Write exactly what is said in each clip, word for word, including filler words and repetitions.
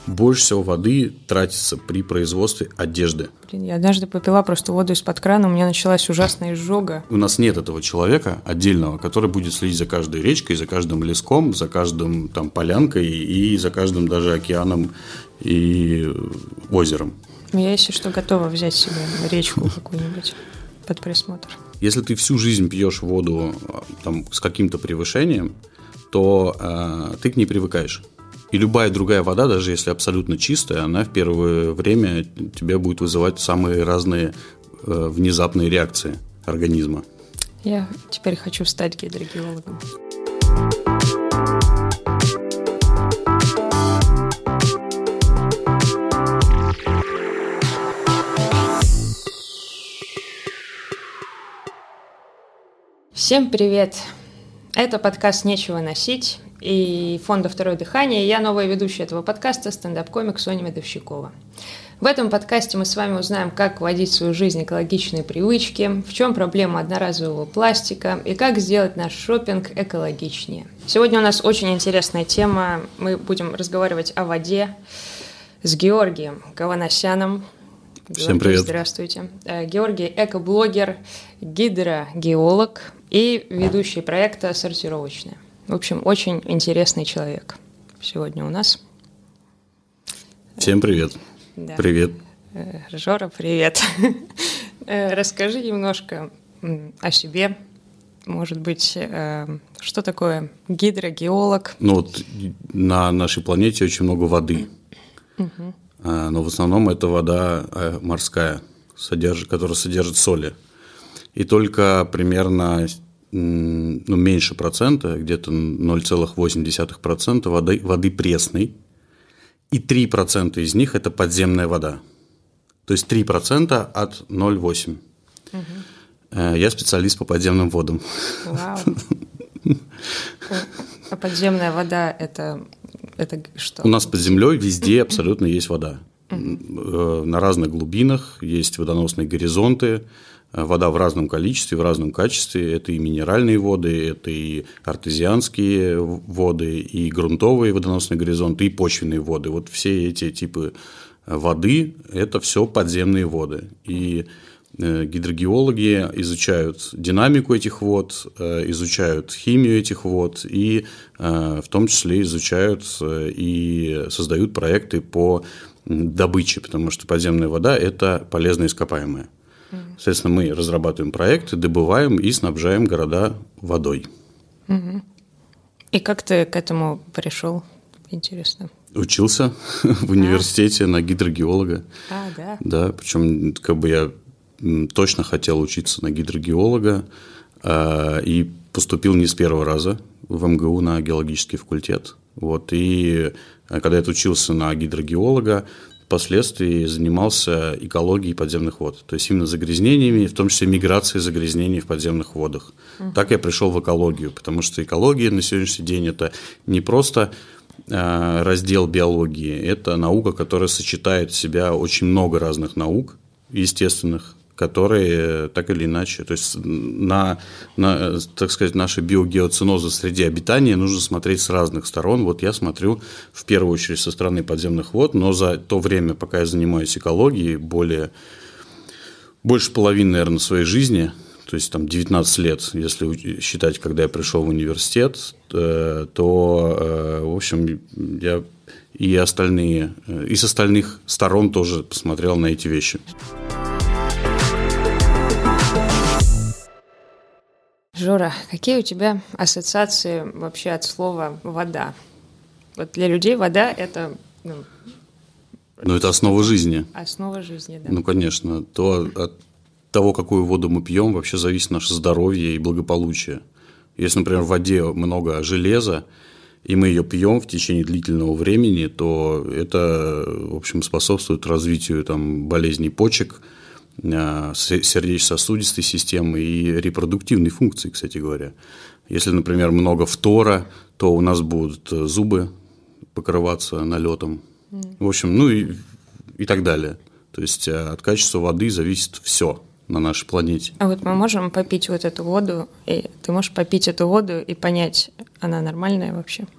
больше всего воды тратится при производстве одежды. Блин, я однажды попила просто воду из-под крана, у меня началась ужасная изжога. У нас нет этого человека отдельного, который будет следить за каждой речкой, за каждым леском, за каждым там полянкой и за каждым даже океаном и озером. Я, если что, готова взять себе речку какую-нибудь под присмотр. Если ты всю жизнь пьешь воду там, с каким-то превышением, то э, ты к ней привыкаешь. И любая другая вода, даже если абсолютно чистая, она в первое время тебе будет вызывать самые разные э, внезапные реакции организма. Я теперь хочу стать гидрогеологом. Всем привет! Это подкаст «Нечего носить» и фонда «Второе дыхание». Я новая ведущая этого подкаста, стендап-комик Соня Медовщикова. В этом подкасте мы с вами узнаем, как вводить в свою жизнь экологичные привычки, в чем проблема одноразового пластика и как сделать наш шопинг экологичнее. Сегодня у нас очень интересная тема. Мы будем разговаривать о воде с Георгием Гаванасяном. Георгий, всем привет. Здравствуйте. Георгий – экоблогер, гидрогеолог и ведущий проекта «Сортировочная». В общем, очень интересный человек сегодня у нас. Всем привет. Да. Привет. Жора, привет. Расскажи немножко о себе. Может быть, что такое гидрогеолог? Ну вот на нашей планете очень много воды. Угу. Но в основном это вода морская, содержит, которая содержит соли. И только примерно ну, меньше процента, где-то ноль целых восемь десятых процента воды, воды пресной, и три процента из них – это подземная вода. То есть три процента от ноль целых восемь десятых. Угу. Я специалист по подземным водам. Вау. А подземная вода – это, это что? У нас под землей везде абсолютно есть вода. Uh-huh. На разных глубинах есть водоносные горизонты, вода в разном количестве, в разном качестве. Это и минеральные воды, это и артезианские воды, и грунтовые водоносные горизонты, и почвенные воды. Вот все эти типы воды – это все подземные воды. И гидрогеологи изучают динамику этих вод, изучают химию этих вод и в том числе изучают и создают проекты по добыче, потому что подземная вода – это полезное ископаемое. Mm. Соответственно, мы разрабатываем проекты, добываем и снабжаем города водой. Mm-hmm. И как ты к этому пришел? Интересно. Учился в университете а? на гидрогеолога. А, да? Да, причем как бы я точно хотел учиться на гидрогеолога э, и поступил не с первого раза в эм гэ у на геологический факультет. Вот, и когда я учился на гидрогеолога, впоследствии занимался экологией подземных вод, то есть именно загрязнениями, в том числе миграцией загрязнений в подземных водах. Uh-huh. Так я пришел в экологию, потому что экология на сегодняшний день – это не просто э, раздел биологии, это наука, которая сочетает в себя очень много разных наук естественных, которые так или иначе, то есть на, на так сказать, наши биогеоценозы в среде обитания нужно смотреть с разных сторон. Вот я смотрю в первую очередь со стороны подземных вод, но за то время, пока я занимаюсь экологией, более, больше половины, наверное, своей жизни, то есть там девятнадцать лет, если считать, когда я пришел в университет, то, в общем, я и остальные, и с остальных сторон тоже посмотрел на эти вещи. Жора, какие у тебя ассоциации вообще от слова «вода»? Вот для людей вода – это… Ну, ну, это основа жизни. Основа жизни, да. Ну, конечно. То, от того, какую воду мы пьем, вообще зависит наше здоровье и благополучие. Если, например, в воде много железа, и мы ее пьем в течение длительного времени, то это, в общем, способствует развитию там, болезней почек, сердечно-сосудистой системы и репродуктивной функции, кстати говоря. Если, например, много фтора, то у нас будут зубы покрываться налетом. Mm. В общем, ну и, и так далее. То есть от качества воды зависит все на нашей планете. А вот мы можем попить вот эту воду, и ты можешь попить эту воду и понять, она нормальная вообще?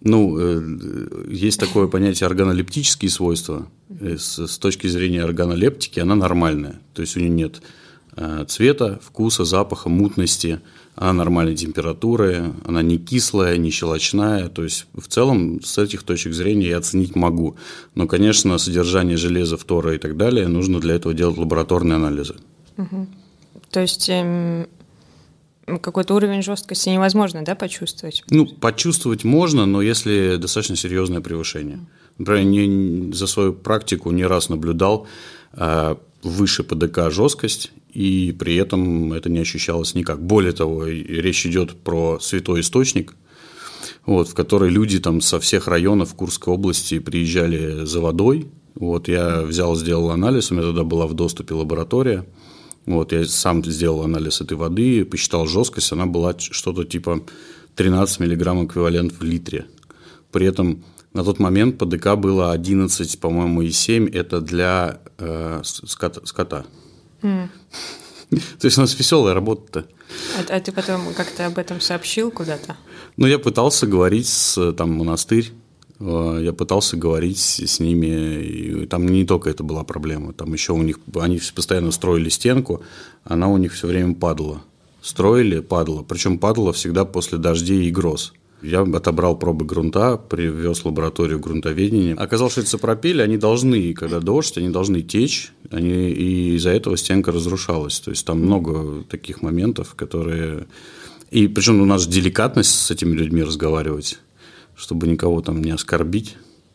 Ну, есть такое понятие органолептические свойства. С, с точки зрения органолептики она нормальная. То есть у нее нет цвета, вкуса, запаха, мутности, она нормальной температуры, она не кислая, не щелочная. То есть в целом с этих точек зрения я оценить могу. Но, конечно, содержание железа, фтора и так далее нужно для этого делать лабораторные анализы. Угу. То есть эм, какой-то уровень жесткости невозможно, да, почувствовать? Ну, почувствовать можно, но если достаточно серьезное превышение. Например, не, за свою практику не раз наблюдал э, выше ПДК жесткость, и при этом это не ощущалось никак. Более того, речь идет про святой источник, вот, в который люди там со всех районов Курской области приезжали за водой. Вот, я взял, сделал анализ, у меня тогда была в доступе лаборатория. Вот, я сам сделал анализ этой воды, посчитал жесткость, она была что-то типа тринадцать миллиграмм эквивалент в литре. При этом на тот момент ПДК было одиннадцать, по-моему, и семь, это для э, скота. скота. Mm. То есть у нас веселая работа-то. А, а ты потом как-то об этом сообщил куда-то? Ну, я пытался говорить с там, монастырь, я пытался говорить с ними, и там не только это была проблема, там еще у них, они постоянно строили стенку, она у них все время падала. Строили, падала, причем падала всегда после дождей и гроз. Я отобрал пробы грунта, привез в лабораторию грунтоведения. Оказалось, что это сапропели, они должны, когда дождь, они должны течь, они, и из-за этого стенка разрушалась. То есть там много таких моментов, которые… И причем у нас деликатность с этими людьми разговаривать, чтобы никого там не оскорбить.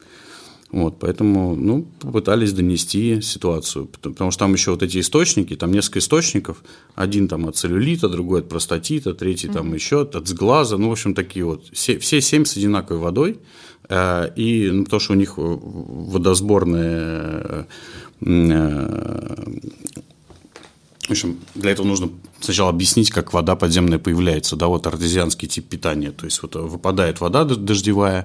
Вот, поэтому, ну, попытались донести ситуацию, потому что там еще вот эти источники, там несколько источников, один там от целлюлита, другой от простатита, третий mm-hmm. там еще от сглаза, ну, в общем, такие вот, все, все семь с одинаковой водой, э, и ну, потому что у них водосборная, э, в общем, для этого нужно сначала объяснить, как вода подземная появляется, да, вот артезианский тип питания, то есть вот выпадает вода дождевая,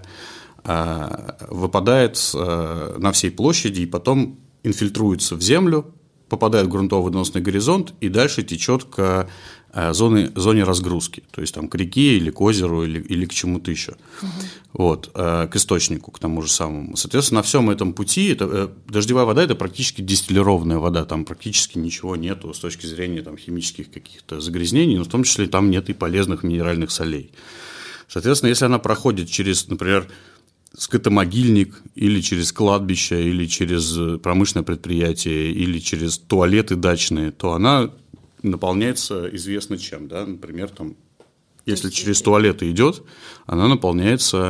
выпадает на всей площади и потом инфильтруется в землю, попадает в грунтово-водоносный горизонт и дальше течет к зоне, зоне разгрузки, то есть там к реке или к озеру или, или к чему-то еще, угу. вот, к источнику, к тому же самому. Соответственно, на всем этом пути это, дождевая вода – это практически дистиллированная вода, там практически ничего нету с точки зрения там, химических каких-то загрязнений, но в том числе там нет и полезных минеральных солей. Соответственно, если она проходит через, например, скотомогильник или через кладбище, или через промышленное предприятие, или через туалеты дачные, то она наполняется известно чем, да, например, там, если через туалеты идет, она наполняется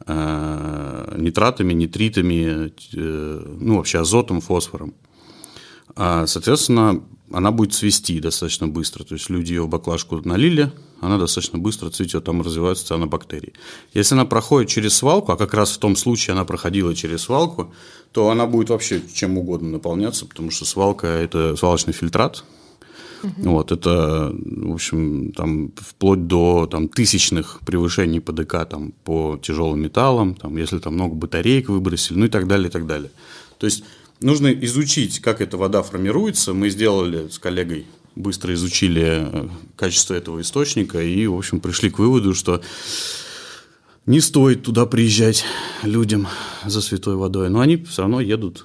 э, нитратами, нитритами, э, ну, вообще азотом, фосфором. А, соответственно, она будет цвести достаточно быстро. То есть люди ее в баклажку налили, она достаточно быстро цветет, там развиваются цианобактерии. Если она проходит через свалку, а как раз в том случае она проходила через свалку, то она будет вообще чем угодно наполняться, потому что свалка – это свалочный фильтрат. Угу. Вот, это, в общем, там, вплоть до там, тысячных превышений ПДК там, по тяжелым металлам, там, если там много батареек выбросили, ну и так далее, и так далее. То есть нужно изучить, как эта вода формируется. Мы сделали с коллегой, быстро изучили качество этого источника и, в общем, пришли к выводу, что не стоит туда приезжать людям за святой водой, но они все равно едут.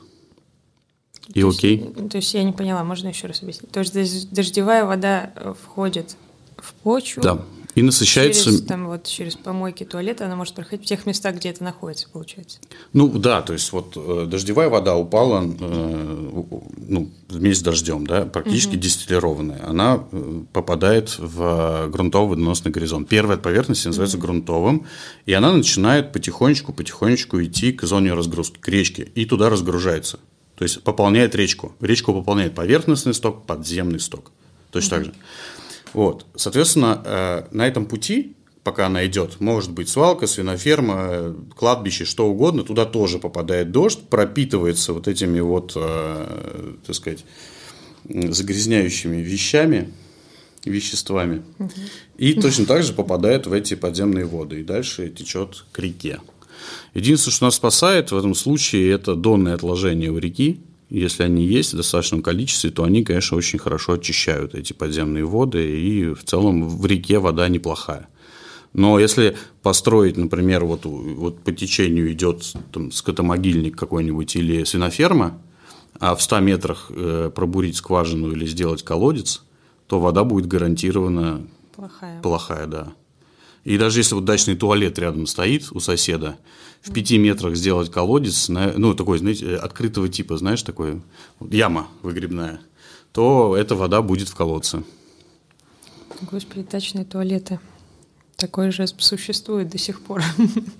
И то окей. Есть, то есть я не поняла, можно еще раз объяснить? То есть дождевая вода входит в почву, да, и насыщается… Через, там, вот, через помойки туалета она может проходить в тех местах, где это находится, получается? Ну да, то есть вот э, дождевая вода упала э, ну, вместе с дождем, да, практически угу. дистиллированная. Она э, попадает в грунтово-водоносный горизонт. Первая от поверхности называется угу. грунтовым, и она начинает потихонечку-потихонечку идти к зоне разгрузки, к речке, и туда разгружается. То есть пополняет речку. Речку пополняет поверхностный сток, подземный сток. Точно угу. так же. Вот. Соответственно, на этом пути, пока она идет, может быть свалка, свиноферма, кладбище, что угодно, туда тоже попадает дождь, пропитывается вот этими вот, так сказать, загрязняющими вещами, веществами, угу. и точно так же попадает в эти подземные воды, и дальше течет к реке. Единственное, что нас спасает в этом случае, это донные отложения у реки. Если они есть в достаточном количестве, то они, конечно, очень хорошо очищают эти подземные воды, и в целом в реке вода неплохая. Но если построить, например, вот, вот по течению идет там, скотомогильник какой-нибудь или свиноферма, а в ста метрах э, пробурить скважину или сделать колодец, то вода будет гарантированно плохая. плохая, да. И даже если вот дачный туалет рядом стоит у соседа, в пяти метрах сделать колодец, ну, такой, знаете, открытого типа, знаешь, такой, яма выгребная, то эта вода будет в колодце. Господи, дачные туалеты. Такое же существует до сих пор.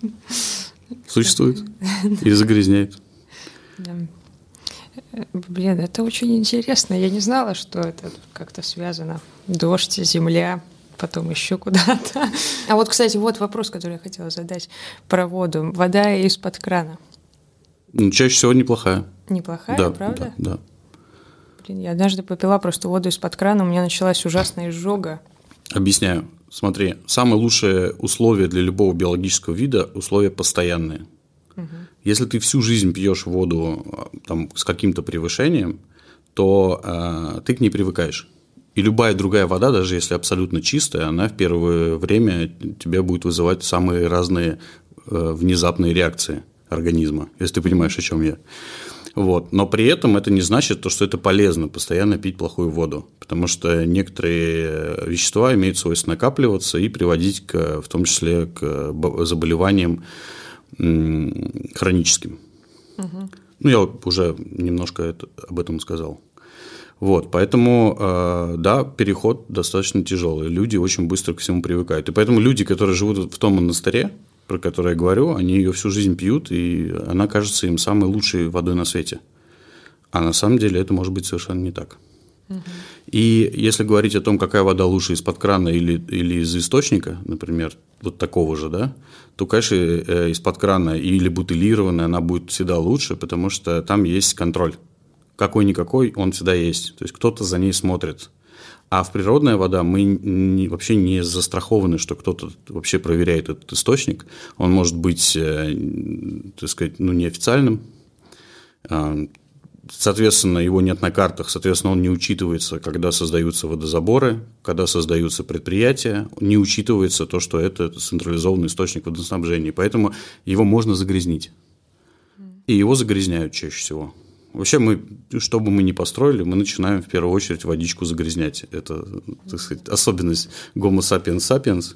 Существует. И загрязняет. Да. Блин, это очень интересно. Я не знала, что это как-то связано. Дождь, земля, потом еще куда-то. А вот, кстати, вот вопрос, который я хотела задать про воду. Вода из-под крана. Ну, чаще всего неплохая. Неплохая, да, правда? Да, да. Блин, я однажды попила просто воду из-под крана, у меня началась ужасная изжога. Объясняю. Смотри, самые лучшие условия для любого биологического вида – условия постоянные. Угу. Если ты всю жизнь пьешь воду там, с каким-то превышением, то э, ты к ней привыкаешь. И любая другая вода, даже если абсолютно чистая, она в первое время тебя будет вызывать самые разные э, внезапные реакции организма, если ты понимаешь, о чем я. Вот. Но при этом это не значит, что это полезно постоянно пить плохую воду, потому что некоторые вещества имеют свойство накапливаться и приводить, к, в том числе, к заболеваниям хроническим. Угу. Ну, я уже немножко это, об этом сказал. Вот, поэтому, да, переход достаточно тяжелый. Люди очень быстро к всему привыкают. И поэтому люди, которые живут в том монастыре, про который я говорю, они ее всю жизнь пьют, и она кажется им самой лучшей водой на свете. А на самом деле это может быть совершенно не так. Угу. И если говорить о том, какая вода лучше из-под крана или, или из источника, например, вот такого же, да, то, конечно, из-под крана или бутылированная она будет всегда лучше, потому что там есть контроль. Какой-никакой, он всегда есть. То есть кто-то за ней смотрит. А в природная вода мы не, вообще не застрахованы, что кто-то вообще проверяет этот источник. Он может быть, так сказать, ну, неофициальным. Соответственно, его нет на картах, соответственно, он не учитывается, когда создаются водозаборы, когда создаются предприятия, не учитывается то, что это централизованный источник водоснабжения. Поэтому его можно загрязнить. И его загрязняют чаще всего. Вообще, мы, что бы мы ни построили, мы начинаем в первую очередь водичку загрязнять. Это, так сказать, особенность Homo sapiens sapiens.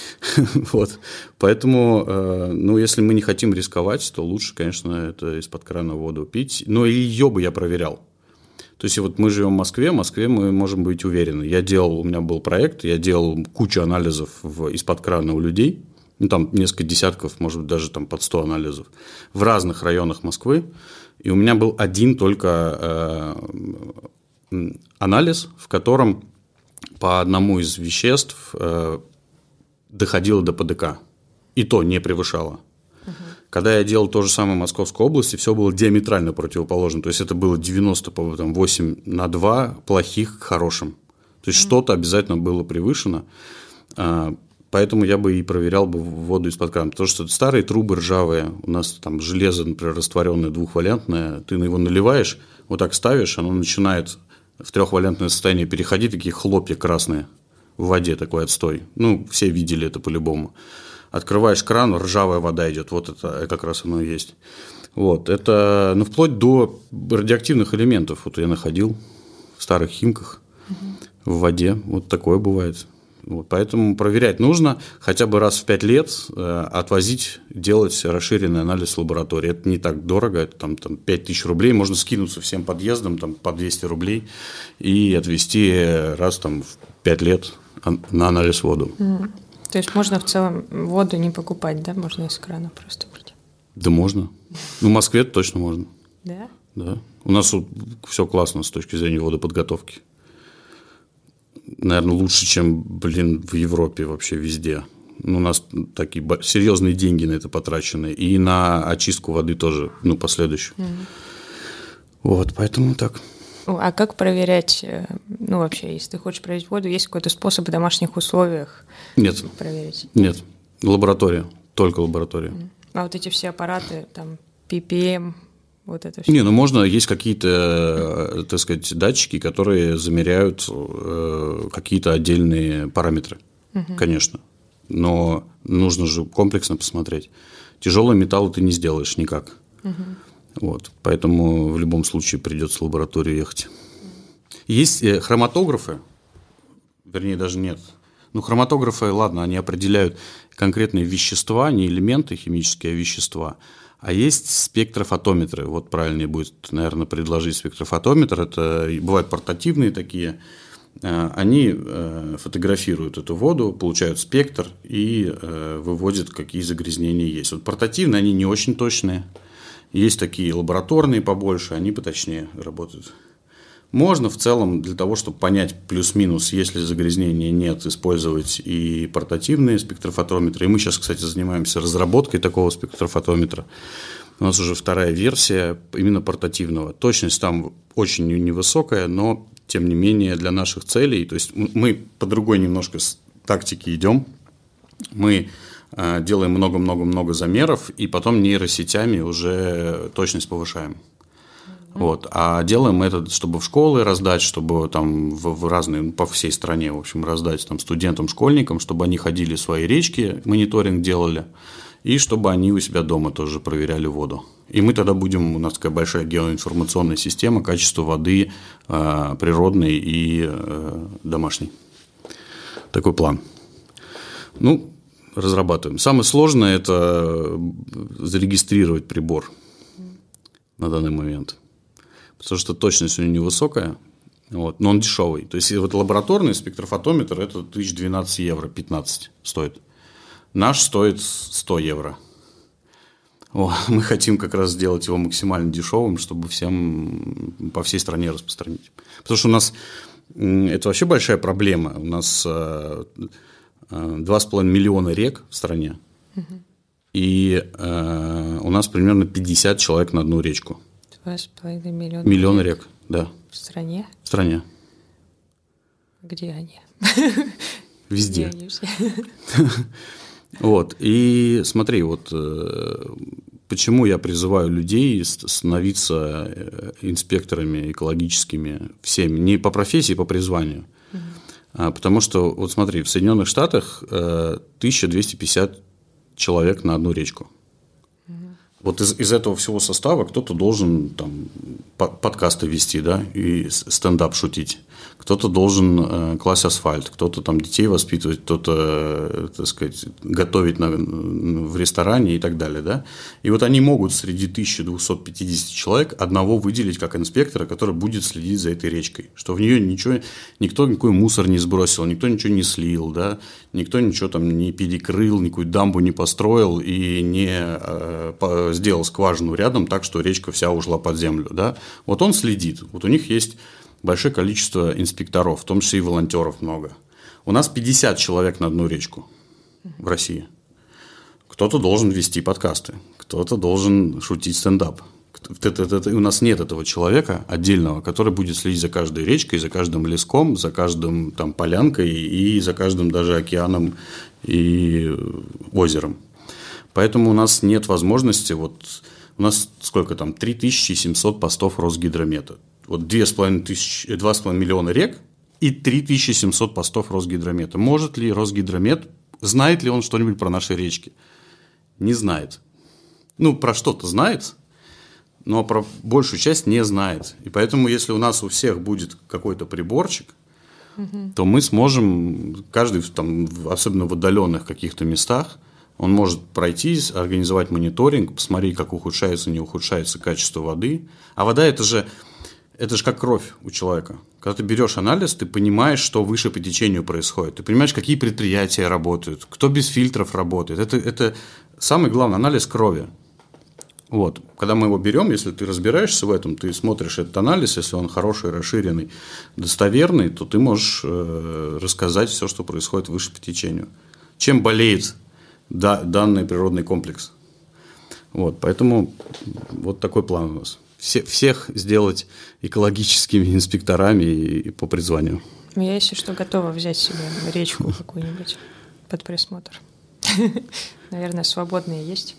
Вот. Поэтому, ну, если мы не хотим рисковать, то лучше, конечно, это из-под крана воду пить. Но и ее бы я проверял. То есть, вот мы живем в Москве, в Москве мы можем быть уверены. Я делал, у меня был проект, я делал кучу анализов в, из-под крана у людей. Ну, там несколько десятков, может быть, даже там под сто анализов. В разных районах Москвы. И у меня был один только э, анализ, в котором по одному из веществ э, доходило до ПДК. И то не превышало. Uh-huh. Когда я делал то же самое в Московской области, все было диаметрально противоположно. То есть это было девяносто восемь на два плохих к хорошим. То есть uh-huh. что-то обязательно было превышено. Поэтому я бы и проверял бы воду из-под крана. Потому что старые трубы ржавые, у нас там железо, например, растворенное двухвалентное, ты на его наливаешь, вот так ставишь, оно начинает в трехвалентное состояние переходить, такие хлопья красные в воде, такой отстой. Ну, все видели это по-любому. Открываешь кран, ржавая вода идет, вот это как раз оно и есть. Вот, это, ну, вплоть до радиоактивных элементов. Вот я находил в старых химках, угу. в воде, вот такое бывает. Вот, поэтому проверять нужно хотя бы раз в пять лет, э, отвозить, делать расширенный анализ в лаборатории. Это не так дорого, это там, там пять тысяч рублей, можно скинуться всем подъездом там, по двести рублей и отвезти раз там, в пять лет на анализ воду. Mm. То есть можно в целом воду не покупать, да? Можно из крана просто пить? Да можно. Ну, в Москве точно можно. Да? Да. У нас вот все классно с точки зрения водоподготовки. Наверное, лучше, чем, блин, в Европе вообще везде. У нас такие серьезные деньги на это потрачены. И на очистку воды тоже, ну, последующую. Mm-hmm. Вот, поэтому так. А как проверять, ну, вообще, если ты хочешь проверить воду, есть какой-то способ в домашних условиях Нет. проверить? Нет. Лаборатория. Только лаборатория. Mm-hmm. А вот эти все аппараты, там, пи пи эм, вот это все? Не, ну можно, есть какие-то, так сказать, датчики, которые замеряют э, какие-то отдельные параметры, угу. конечно. но нужно же комплексно посмотреть. Тяжелые металлы ты не сделаешь никак. Угу. Вот, поэтому в любом случае придется в лабораторию ехать. Есть хроматографы, вернее, даже нет. Ну, хроматографы, ладно, они определяют конкретные вещества, не элементы химические, а вещества. А есть спектрофотометры. Вот правильнее будет, наверное, предложить спектрофотометр. Это бывают портативные такие. Они фотографируют эту воду, получают спектр и выводят, какие загрязнения есть. Вот портативные, они не очень точные. Есть такие лабораторные побольше, они поточнее работают. Можно в целом для того, чтобы понять плюс-минус, если загрязнения нет, использовать и портативные спектрофотометры. И мы сейчас, кстати, занимаемся разработкой такого спектрофотометра. У нас уже вторая версия именно портативного. Точность там очень невысокая, но тем не менее для наших целей, то есть мы по другой немножко тактике идем. Мы делаем много-много-много замеров, и потом нейросетями уже точность повышаем. Mm-hmm. Вот. А делаем мы это, чтобы в школы раздать, чтобы там в, в разные, по всей стране, в общем, раздать там, студентам, школьникам, чтобы они ходили в свои речки, мониторинг делали, и чтобы они у себя дома тоже проверяли воду. И мы тогда будем, у нас такая большая геоинформационная система качества воды э, природной и э, домашней. Такой план. Ну, разрабатываем. Самое сложное – это зарегистрировать прибор на данный момент. Потому что точность у него невысокая, вот, но он дешевый. То есть, вот лабораторный спектрофотометр – это тысяча двенадцать евро, пятнадцать стоит. Наш стоит сто евро. О, мы хотим как раз сделать его максимально дешевым, чтобы всем по всей стране распространить. Потому что у нас это вообще большая проблема. У нас два с половиной миллиона рек в стране, угу. и э, у нас примерно пятьдесят человек на одну речку. Два с половиной миллиона Миллион рек, рек, да. В стране? В стране. Где они? Везде. Вот, и смотри, вот почему я призываю людей становиться инспекторами экологическими всеми, не по профессии, по призванию. Потому что, вот смотри, в Соединенных Штатах тысяча двести пятьдесят человек на одну речку. Угу. Вот из, из этого всего состава кто-то должен там, подкасты вести, да, и стендап шутить. Кто-то должен э, класть асфальт, кто-то там детей воспитывать, кто-то, э, так сказать, готовить на, в ресторане и так далее, да. И вот они могут среди тысячи двести пятьдесят человек одного выделить как инспектора, который будет следить за этой речкой, что в нее ничего, никто никакой мусор не сбросил, никто ничего не слил, да, никто ничего там не перекрыл, никакую дамбу не построил и не э, по, сделал скважину рядом так, что речка вся ушла под землю, да. Вот он следит, вот у них есть большое количество инспекторов, в том числе и волонтеров много. У нас пятьдесят человек на одну речку в России. Кто-то должен вести подкасты, кто-то должен шутить стендап. У нас нет этого человека отдельного, который будет следить за каждой речкой, за каждым леском, за каждым там, полянкой и за каждым даже океаном и озером. Поэтому у нас нет возможности, вот у нас сколько там, три тысячи семьсот постов Росгидромета. Вот два с половиной миллиона рек и три тысячи семьсот постов Росгидромета. Может ли Росгидромет, знает ли он что-нибудь про наши речки? Не знает. Ну, про что-то знает, но про большую часть не знает. И поэтому, если у нас у всех будет какой-то приборчик, угу. то мы сможем, каждый, там, особенно в отдаленных каких-то местах, он может пройтись, организовать мониторинг, посмотреть, как ухудшается, не ухудшается качество воды. А вода – это же... Это же как кровь у человека. Когда ты берешь анализ, ты понимаешь, что выше по течению происходит. Ты понимаешь, какие предприятия работают, кто без фильтров работает. Это, это самый главный анализ крови. Вот. Когда мы его берем, если ты разбираешься в этом, ты смотришь этот анализ, если он хороший, расширенный, достоверный, то ты можешь э, рассказать все, что происходит выше по течению. Чем болеет да, данный природный комплекс. Вот. Поэтому вот такой план у нас. Все, всех сделать экологическими инспекторами и, и по призванию. Я, если что, готова взять себе речку какую-нибудь под присмотр. Наверное, свободные есть?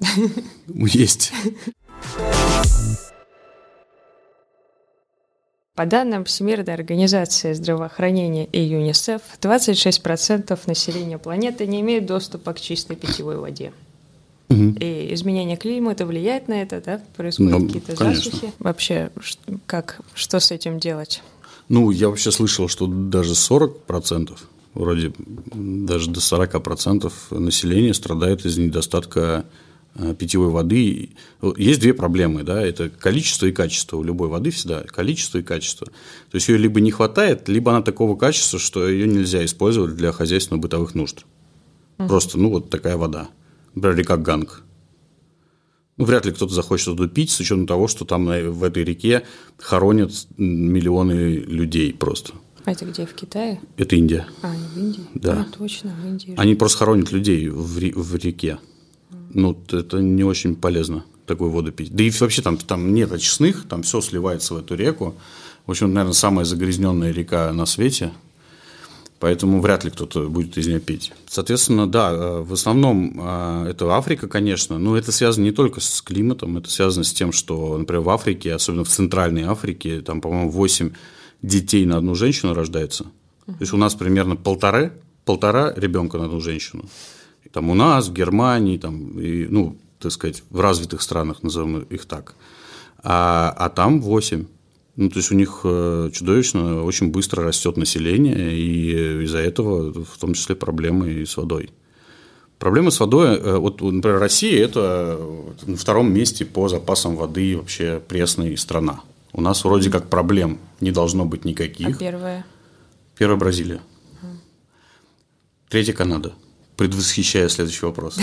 Есть. По данным Всемирной организации здравоохранения и ЮНИСЕФ, двадцать шесть процентов населения планеты не имеет доступа к чистой питьевой воде. Угу. И изменение климата влияет на это, да? Происходят ну, какие-то конечно. засухи. Вообще, как, что с этим делать? Ну, я вообще слышал, что даже сорок процентов, вроде даже до сорок процентов населения страдает из недостатка питьевой воды. Есть две проблемы, да, это количество и качество. У любой воды всегда количество и качество. То есть ее либо не хватает, либо она такого качества, что ее нельзя использовать для хозяйственно-бытовых нужд. Uh-huh. Просто, ну, вот такая вода. Например, река Ганг. Ну, вряд ли кто-то захочет туда пить, с учетом того, что там в этой реке хоронят миллионы людей просто. А это где, в Китае? Это Индия. А, не в Индии? Да. А, точно, в Индии. Они просто хоронят людей в, ре- в реке. Ну, это не очень полезно, такую воду пить. Да и вообще там, там нет очистных, там все сливается в эту реку. В общем, наверное, самая загрязненная река на свете, поэтому вряд ли кто-то будет из нее пить. Соответственно, да, в основном это Африка, конечно, но это связано не только с климатом, это связано с тем, что, например, в Африке, особенно в Центральной Африке, там, по-моему, восемь детей на одну женщину рождается. Uh-huh. То есть у нас примерно полтора, полтора ребенка на одну женщину. Там у нас, в Германии, там, и, ну, так сказать, в развитых странах, назовем их так, а, а там восемь. Ну, то есть у них чудовищно очень быстро растет население, и из-за этого в том числе проблемы и с водой. Проблемы с водой, вот, например, Россия – это на втором месте по запасам воды вообще пресная страна. У нас вроде как проблем не должно быть никаких. А первая? Первая – Бразилия. А. Третья – Канада. Предвосхищая следующий вопрос.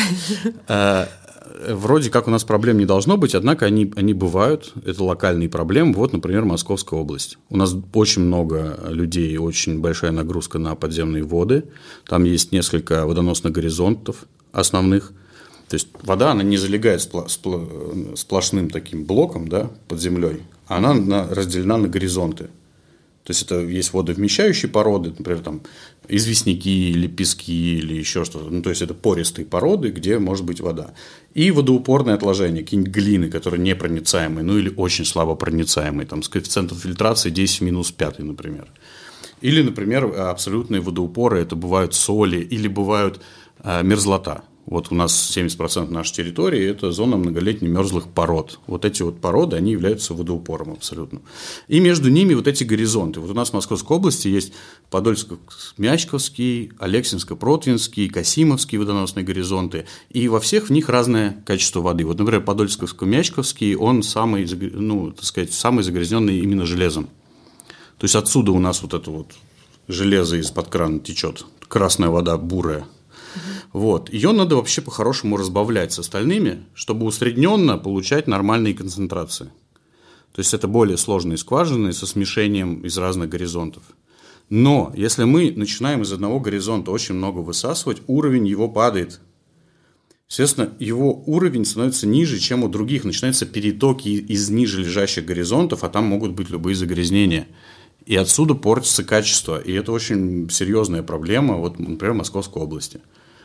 Вроде как у нас проблем не должно быть, однако они, они бывают, это локальные проблемы. Вот, например, Московская область. У нас очень много людей, очень большая нагрузка на подземные воды. Там есть несколько водоносных горизонтов основных. То есть вода, она не залегает спла- спла- сплошным таким блоком, да, под землей, а она на, разделена на горизонты. То есть это есть водовмещающие породы, например, там известняки или пески или еще что-то. Ну, то есть это пористые породы, где может быть вода. И водоупорные отложения, какие-нибудь глины, которые непроницаемые, ну или очень слабо проницаемые, там с коэффициентом фильтрации десять минус пять, например. Или, например, абсолютные водоупоры, это бывают соли или бывают э, мерзлота. Вот у нас семьдесят процентов нашей территории – это зона многолетних мерзлых пород. Вот эти вот породы, они являются водоупором абсолютно. И между ними вот эти горизонты. Вот у нас в Московской области есть Подольско-Мячковский, Алексинско-Протвинский, Касимовский водоносные горизонты. И во всех в них разное качество воды. Вот, например, Подольско-Мячковский, он самый, ну, так сказать, самый загрязненный именно железом. То есть отсюда у нас вот это вот железо из-под крана течет, красная вода, бурая. Вот. Ее надо вообще по-хорошему разбавлять с остальными, чтобы усредненно получать нормальные концентрации. То есть это более сложные скважины со смешением из разных горизонтов. Но если мы начинаем из одного горизонта очень много высасывать, уровень его падает. Естественно, его уровень становится ниже, чем у других. Начинаются перетоки из ниже лежащих горизонтов, а там могут быть любые загрязнения. И отсюда портится качество. И это очень серьезная проблема, вот, например, в Московской области.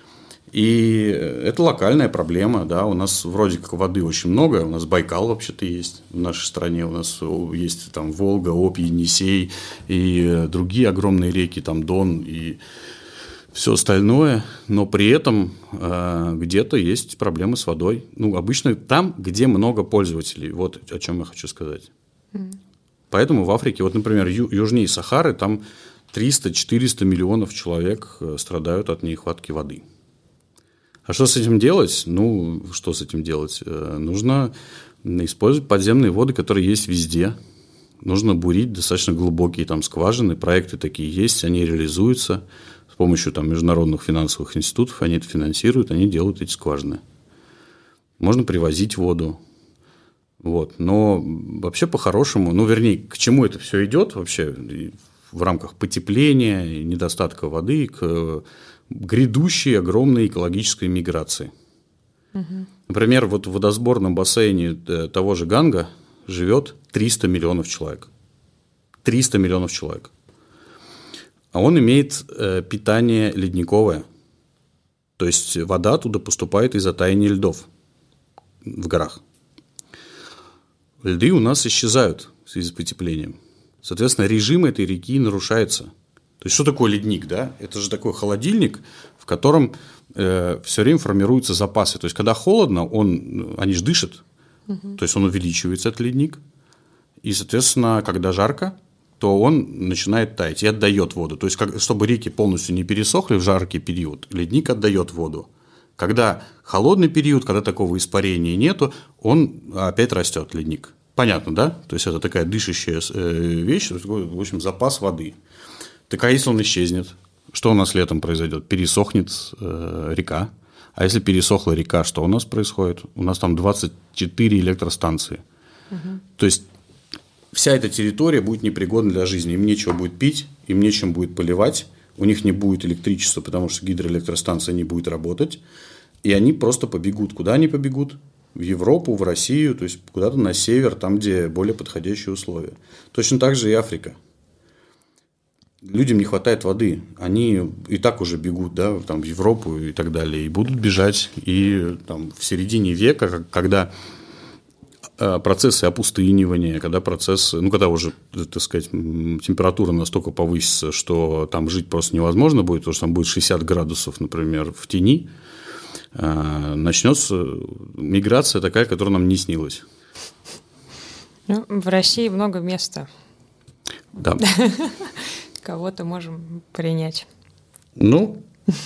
И это локальная проблема, да, у нас вроде как воды очень много, у нас Байкал вообще-то есть в нашей стране, у нас есть там Волга, Обь, Енисей и другие огромные реки, там Дон и все остальное, но при этом э, где-то есть проблемы с водой, ну, обычно там, где много пользователей, вот о чем я хочу сказать. Mm. Поэтому в Африке, вот, например, ю- южнее Сахары, там триста-четыреста миллионов человек страдают от нехватки воды. А что с этим делать? Ну, что с этим делать? Нужно использовать подземные воды, которые есть везде. Нужно бурить достаточно глубокие там скважины. Проекты такие есть, они реализуются. С помощью там международных финансовых институтов они это финансируют, они делают эти скважины. Можно привозить воду. Вот. Но вообще по-хорошему, ну, вернее, к чему это все идет вообще в рамках потепления и недостатка воды, к грядущей огромной экологической миграции. Угу. Например, вот в водосборном бассейне того же Ганга живет триста миллионов человек. триста миллионов человек. А он имеет э, питание ледниковое. То есть вода оттуда поступает из-за таяния льдов в горах. Льды у нас исчезают в связи с потеплением. Соответственно, режим этой реки нарушается. То есть, что такое ледник, да? Это же такой холодильник, в котором э, все время формируются запасы. То есть, когда холодно, он, они же дышат, угу. То есть, он увеличивается, этот ледник. И, соответственно, когда жарко, то он начинает таять и отдает воду. То есть, как, чтобы реки полностью не пересохли в жаркий период, ледник отдает воду. Когда холодный период, когда такого испарения нету, он опять растет, ледник. Понятно, да? То есть, это такая дышащая вещь, в общем, запас воды. Так а если он исчезнет, что у нас летом произойдет? Пересохнет э, река. А если пересохла река, что у нас происходит? У нас там двадцать четыре электростанции. Угу. То есть, вся эта территория будет непригодна для жизни. Им нечего будет пить, им нечем будет поливать, у них не будет электричества, потому что гидроэлектростанция не будет работать. И они просто побегут. Куда они побегут? В Европу, в Россию, то есть куда-то на север, там, где более подходящие условия. Точно так же и Африка. Людям не хватает воды. Они и так уже бегут, да, там, в Европу и так далее. И будут бежать. И там, в середине века, когда процессы опустынивания, когда процессы, ну, когда уже, так сказать, температура настолько повысится, что там жить просто невозможно будет, потому что там будет шестьдесят градусов, например, в тени, начнется миграция такая, которая нам не снилась. Ну, в России много места. Да. Кого-то можем принять. Ну.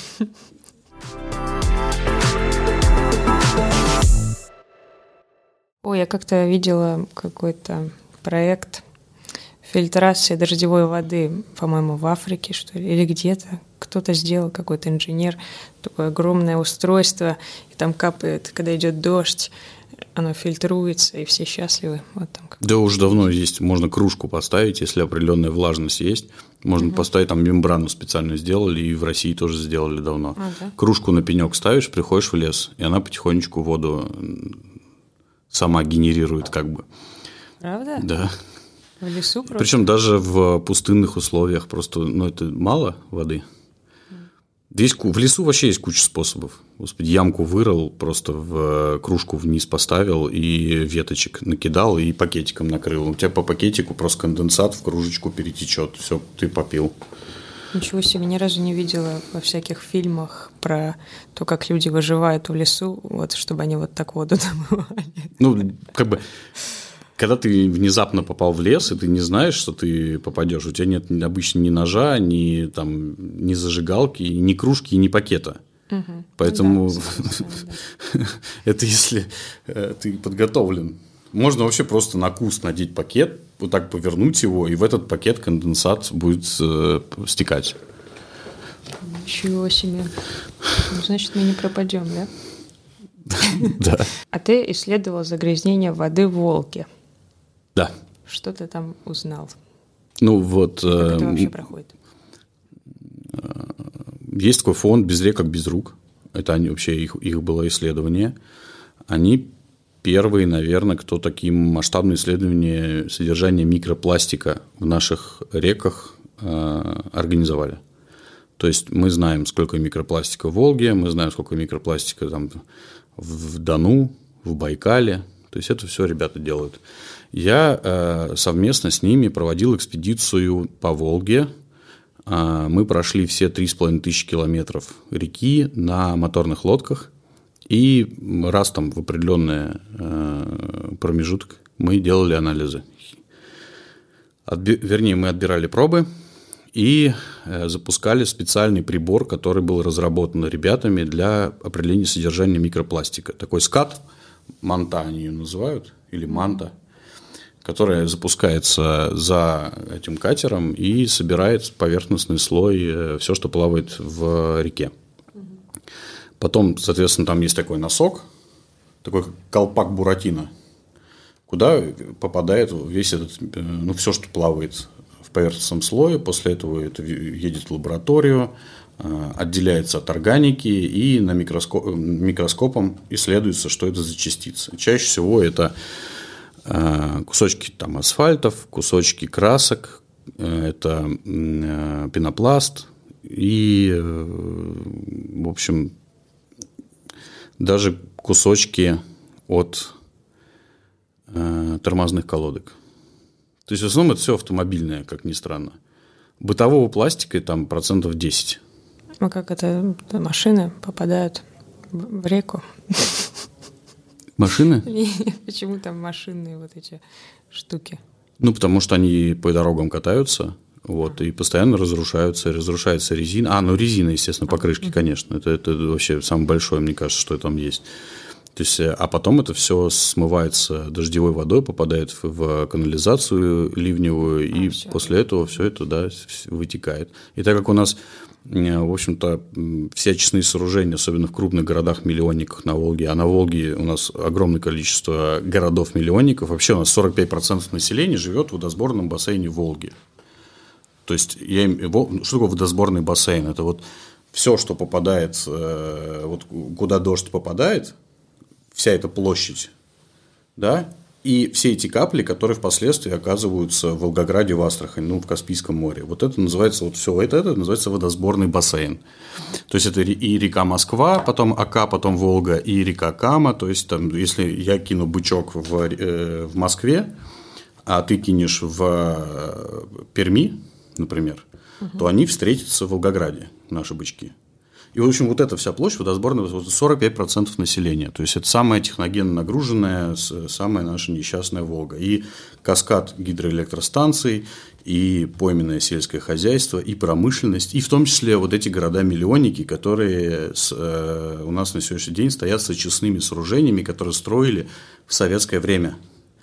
Ой, я как-то видела какой-то проект фильтрации дождевой воды, по-моему, в Африке, что ли, или где-то. Кто-то сделал, какой-то инженер, такое огромное устройство, и там капает, когда идет дождь, оно фильтруется, и все счастливы. Вот там как-то. Да, уже давно есть. Можно кружку поставить, если определенная влажность есть. Можно угу. поставить, там мембрану специально сделали, и в России тоже сделали давно. А, да? Кружку на пенек ставишь, приходишь в лес, и она потихонечку воду сама генерирует, как бы. Правда? Да. В лесу просто? Причем даже в пустынных условиях просто, ну, это мало воды. Здесь в лесу вообще есть куча способов. Господи, ямку вырыл, просто в кружку вниз поставил и веточек накидал и пакетиком накрыл. У тебя по пакетику просто конденсат в кружечку перетечет. Все, ты попил. Ничего себе, ни разу не видела во всяких фильмах про то, как люди выживают в лесу, вот, чтобы они вот так воду добывали. Ну, как бы, когда ты внезапно попал в лес, и ты не знаешь, что ты попадешь, у тебя нет обычно ни ножа, ни, там, ни зажигалки, ни кружки, ни пакета. Угу. Поэтому да, да. это если ты подготовлен. Можно вообще просто на куст надеть пакет, вот так повернуть его, и в этот пакет конденсат будет э, стекать. Ничего себе. Ну, значит, мы не пропадем, да? Да. А ты исследовал загрязнение воды в Волге. Да. Что ты там узнал? Ну вот. Как это вообще проходит? Есть такой фонд «Без рек, как без рук». Это они, вообще их, их было исследование. Они первые, наверное, кто такие масштабные исследования содержания микропластика в наших реках э, организовали. То есть мы знаем, сколько микропластика в Волге, мы знаем, сколько микропластика там в Дону, в Байкале. То есть это все ребята делают. Я э, совместно с ними проводил экспедицию по Волге. Э, мы прошли все три с половиной тысячи километров реки на моторных лодках. И раз там в определенный э, промежуток мы делали анализы. Отби- вернее, мы отбирали пробы и э, запускали специальный прибор, который был разработан ребятами для определения содержания микропластика. Такой скат, манта они ее называют, или манта, которая запускается за этим катером и собирает поверхностный слой э, все, что плавает в реке. Потом, соответственно, там есть такой носок, такой колпак Буратино, куда попадает весь этот, ну, все, что плавает в поверхностном слое. После этого это едет в лабораторию, отделяется от органики и на микроскоп, микроскопом исследуется, что это за частицы. Чаще всего это кусочки там асфальтов, кусочки красок, это пенопласт и, в общем, даже кусочки от э, тормозных колодок. То есть в основном это все автомобильное, как ни странно. Бытового пластика там процентов десять. Ну как это, машины попадают в реку? Машины? Почему там машинные вот эти штуки? Ну, потому что они по дорогам катаются, вот, и постоянно разрушаются, разрушается резина. А, ну резина, естественно, покрышки, конечно. Это, это вообще самое большое, мне кажется, что там есть. То есть, а потом это все смывается дождевой водой, попадает в, в канализацию ливневую, а, и все. После этого все это, да, вытекает. И так как у нас, в общем-то, все очистные сооружения, особенно в крупных городах-миллионниках на Волге, а на Волге у нас огромное количество городов-миллионников, вообще у нас сорок пять процентов населения живет в водосборном бассейне Волги. То есть, я, что такое водосборный бассейн? Это вот все, что попадает, вот куда дождь попадает, вся эта площадь, да, и все эти капли, которые впоследствии оказываются в Волгограде, в Астрахани, ну, в Каспийском море. Вот это называется, вот все это, это называется водосборный бассейн. То есть, это и река Москва, потом Ока, потом Волга, и река Кама. То есть, там, если я кину бычок в, э, в Москве, а ты кинешь в Перми, например, угу. то они встретятся в Волгограде, наши бычки. И, в общем, вот эта вся площадь водосборная, сорок пять процентов населения. То есть, это самая техногенно нагруженная, самая наша несчастная Волга. И каскад гидроэлектростанций, и пойменное сельское хозяйство, и промышленность, и в том числе вот эти города-миллионники, которые с, э, у нас на сегодняшний день стоят с очистными сооружениями, которые строили в советское время.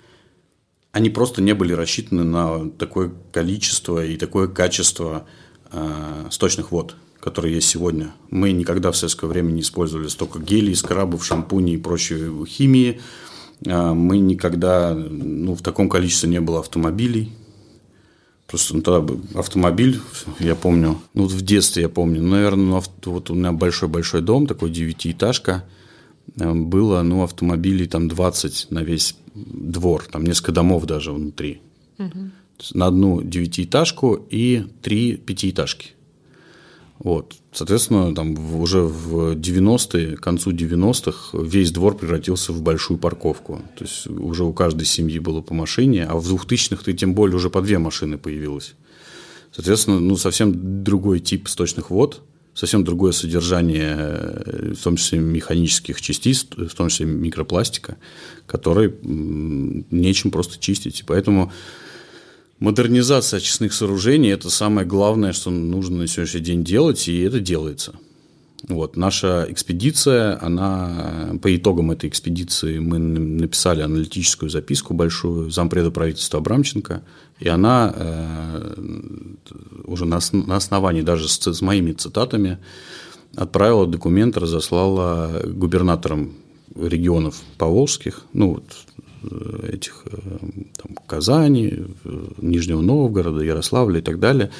Они просто не были рассчитаны на такое количество и такое качество э, сточных вод, которые есть сегодня. Мы никогда в советское время не использовали столько гелей, скрабов, шампуней и прочей химии. Мы никогда, ну, в таком количестве не было автомобилей. Просто ну, тогда автомобиль, я помню, ну, вот в детстве я помню, ну, наверное, ну, авто, вот у меня большой-большой дом, такой девятиэтажка, было, ну, автомобилей там двадцать на весь двор, там несколько домов даже внутри. Угу. На одну девятиэтажку и три пятиэтажки. Вот. Соответственно, там уже в девяностые, к концу девяностых весь двор превратился в большую парковку. То есть уже у каждой семьи было по машине, а в двухтысячных -х тем более уже по две машины появилось. Соответственно, ну, совсем другой тип сточных вод, совсем другое содержание, в том числе механических частиц, в том числе микропластика, который нечем просто чистить. И поэтому модернизация очистных сооружений – это самое главное, что нужно на сегодняшний день делать, и это делается. Вот. Наша экспедиция, она, по итогам этой экспедиции мы написали аналитическую записку большую зампреда правительства Абрамченко, и она э, уже на, на основании, даже с, с моими цитатами, отправила документ, разослала губернаторам регионов поволжских, ну, вот, этих там, Казани, Нижнего Новгорода, Ярославля и так далее,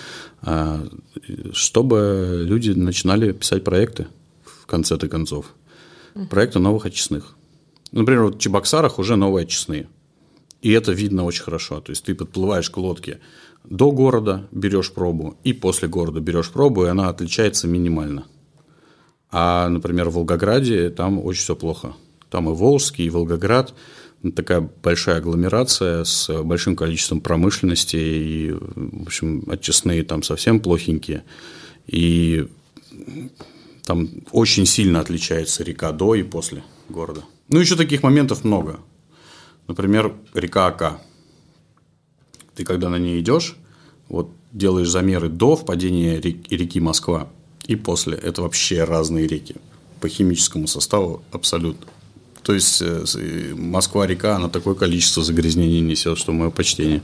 чтобы люди начинали писать проекты в конце-то концов. Проекты новых очистных. Например, вот в Чебоксарах уже новые очистные. И это видно очень хорошо. То есть ты подплываешь к лодке до города, берешь пробу, и после города берешь пробу, и она отличается минимально. А, например, в Волгограде там очень все плохо. Там и Волжский, и Волгоград. Такая большая агломерация с большим количеством промышленности, и, в общем, очистные там совсем плохенькие. И там очень сильно отличается река до и после города. Ну, еще таких моментов много. Например, река Ока. Ты когда на ней идешь, вот делаешь замеры до впадения реки, реки Москва и после. Это вообще разные реки. По химическому составу абсолютно. То есть Москва-река, она такое количество загрязнений несет, что мое почтение.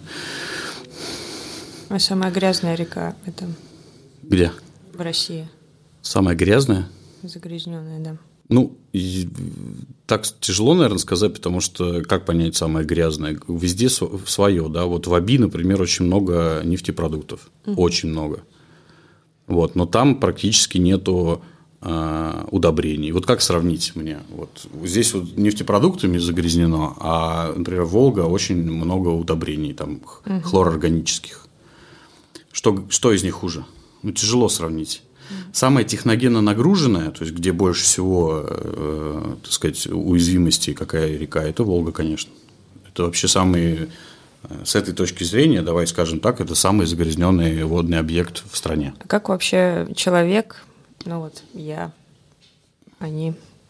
А самая грязная река это? Где? В России. Самая грязная? Загрязненная, да. Ну, так тяжело, наверное, сказать, потому что как понять самое грязное? Везде свое, да. Вот в Оби, например, очень много нефтепродуктов. Угу. Очень много. Вот. Но там практически нету удобрений. Вот как сравнить мне? Вот здесь вот нефтепродуктами загрязнено, а, например, Волга очень много удобрений, там, угу. хлорорганических. Что, что из них хуже? Ну, тяжело сравнить. Угу. Самая техногенно нагруженная, то есть где больше всего, э, так сказать, уязвимости, какая река, это Волга, конечно. Это вообще самый С этой точки зрения, давай скажем так, это самый загрязненный водный объект в стране. А как вообще человек, ну вот я, они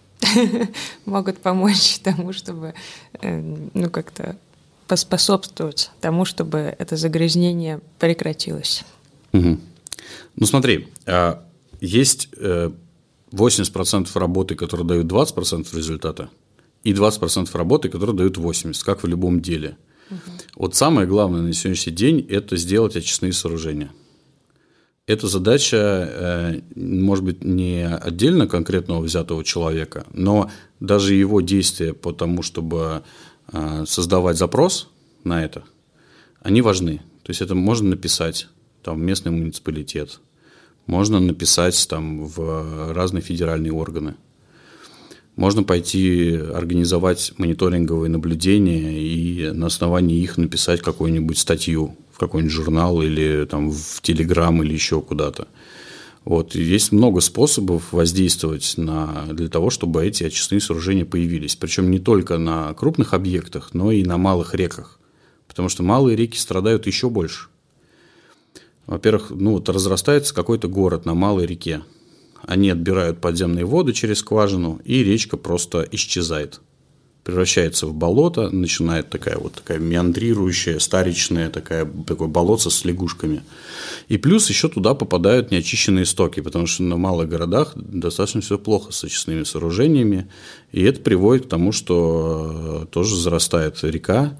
могут помочь тому, чтобы, ну, как-то поспособствовать тому, чтобы это загрязнение прекратилось? Угу. Ну, смотри, есть восемьдесят процентов работы, которые дают двадцать процентов результата, и двадцать процентов работы, которые дают восемьдесят процентов, как в любом деле. Угу. Вот самое главное на сегодняшний день – это сделать очистные сооружения. Эта задача, может быть, не отдельно конкретного взятого человека, но даже его действия по тому, чтобы создавать запрос на это, они важны. То есть это можно написать там, в местный муниципалитет, можно написать там, в разные федеральные органы. Можно пойти организовать мониторинговые наблюдения и на основании их написать какую-нибудь статью в какой-нибудь журнал или там, в Телеграм или еще куда-то. Вот. Есть много способов воздействовать на, для того, чтобы эти очистные сооружения появились. Причем не только на крупных объектах, но и на малых реках. Потому что малые реки страдают еще больше. Во-первых, ну, вот разрастается какой-то город на малой реке. Они отбирают подземные воды через скважину, и речка просто исчезает. Превращается в болото, начинает такая вот такая меандрирующая, старичная, такая, такое болото с лягушками. И плюс еще туда попадают неочищенные стоки, потому что на малых городах достаточно все плохо с очистными сооружениями, и это приводит к тому, что тоже зарастает река,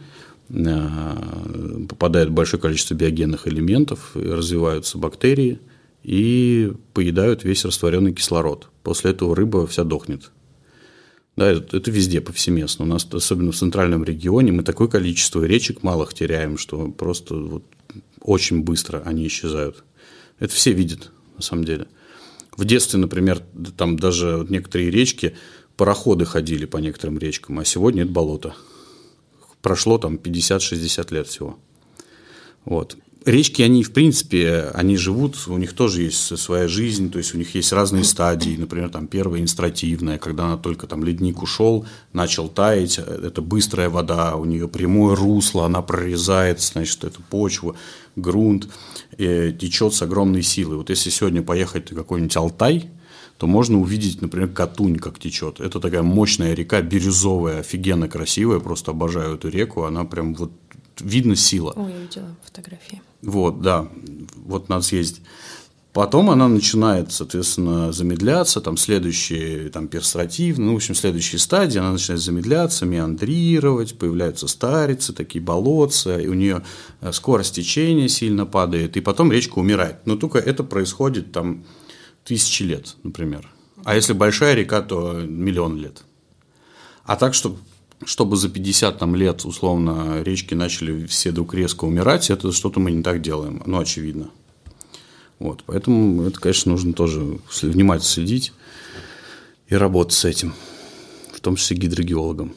попадает большое количество биогенных элементов, развиваются бактерии и поедают весь растворенный кислород. После этого рыба вся дохнет. Да, это, это везде, повсеместно. У нас, особенно в центральном регионе, мы такое количество речек малых теряем, что просто вот очень быстро они исчезают. Это все видят, на самом деле. В детстве, например, там даже вот некоторые речки, пароходы ходили по некоторым речкам, а сегодня это болото. Прошло там пятьдесят-шестьдесят лет всего. Вот. Речки, они, в принципе, они живут, у них тоже есть своя жизнь, то есть у них есть разные стадии, например, там первая инстративная, когда она только там ледник ушел, начал таять, это быстрая вода, у нее прямое русло, она прорезает, значит, эту почву, грунт, течет с огромной силой. Вот если сегодня поехать на какой-нибудь Алтай, то можно увидеть, например, Катунь, как течет. Это такая мощная река, бирюзовая, офигенно красивая, просто обожаю эту реку, она прям вот видно сила. Ой, я видела фотографии. Вот, да, вот надо съездить. Потом она начинает, соответственно, замедляться, там следующие, там перстративные, ну, в общем, следующие стадии, она начинает замедляться, меандрировать, появляются старицы, такие болотца, и у нее скорость течения сильно падает, и потом речка умирает. Но только это происходит там тысячи лет, например. А если большая река, то миллион лет. А так, чтобы, чтобы за пятьдесят там, лет, условно, речки начали все вдруг резко умирать, это что-то мы не так делаем, ну, очевидно. Вот, поэтому это, конечно, нужно тоже внимательно следить и работать с этим, в том числе гидрогеологом.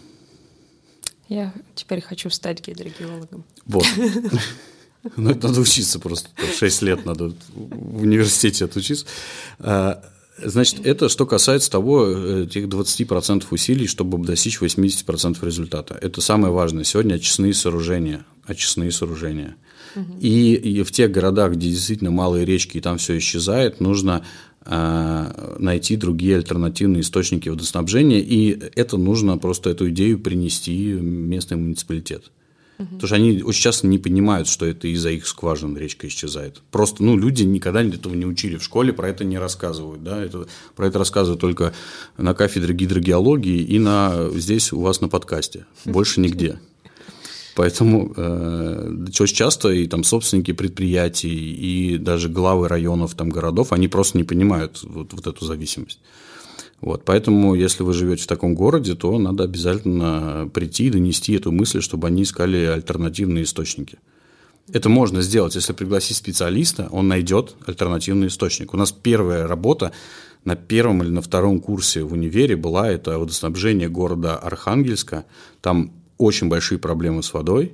Я теперь хочу стать гидрогеологом. Вот. Ну, это надо учиться просто. шесть лет надо в университете отучиться. Значит, это что касается того, тех двадцати процентов усилий, чтобы достичь восемьдесят процентов результата. Это самое важное. Сегодня очистные сооружения. Очистные сооружения. Угу. И, и в тех городах, где действительно малые речки, и там все исчезает, нужно э, найти другие альтернативные источники водоснабжения, и это нужно просто эту идею принести в местный муниципалитет. Угу. Потому что они очень часто не понимают, что это из-за их скважин речка исчезает. Просто ну, люди никогда этого не учили в школе, про это не рассказывают. Да? Это, про это рассказывают только на кафедре гидрогеологии и на, здесь у вас на подкасте. Больше нигде. Поэтому э, очень часто и там собственники предприятий, и даже главы районов, там, городов, они просто не понимают вот, вот эту зависимость. Вот, поэтому, если вы живете в таком городе, то надо обязательно прийти и донести эту мысль, чтобы они искали альтернативные источники. Это можно сделать, если пригласить специалиста, он найдет альтернативный источник. У нас первая работа на первом или на втором курсе в универе была, это водоснабжение города Архангельска. Там очень большие проблемы с водой,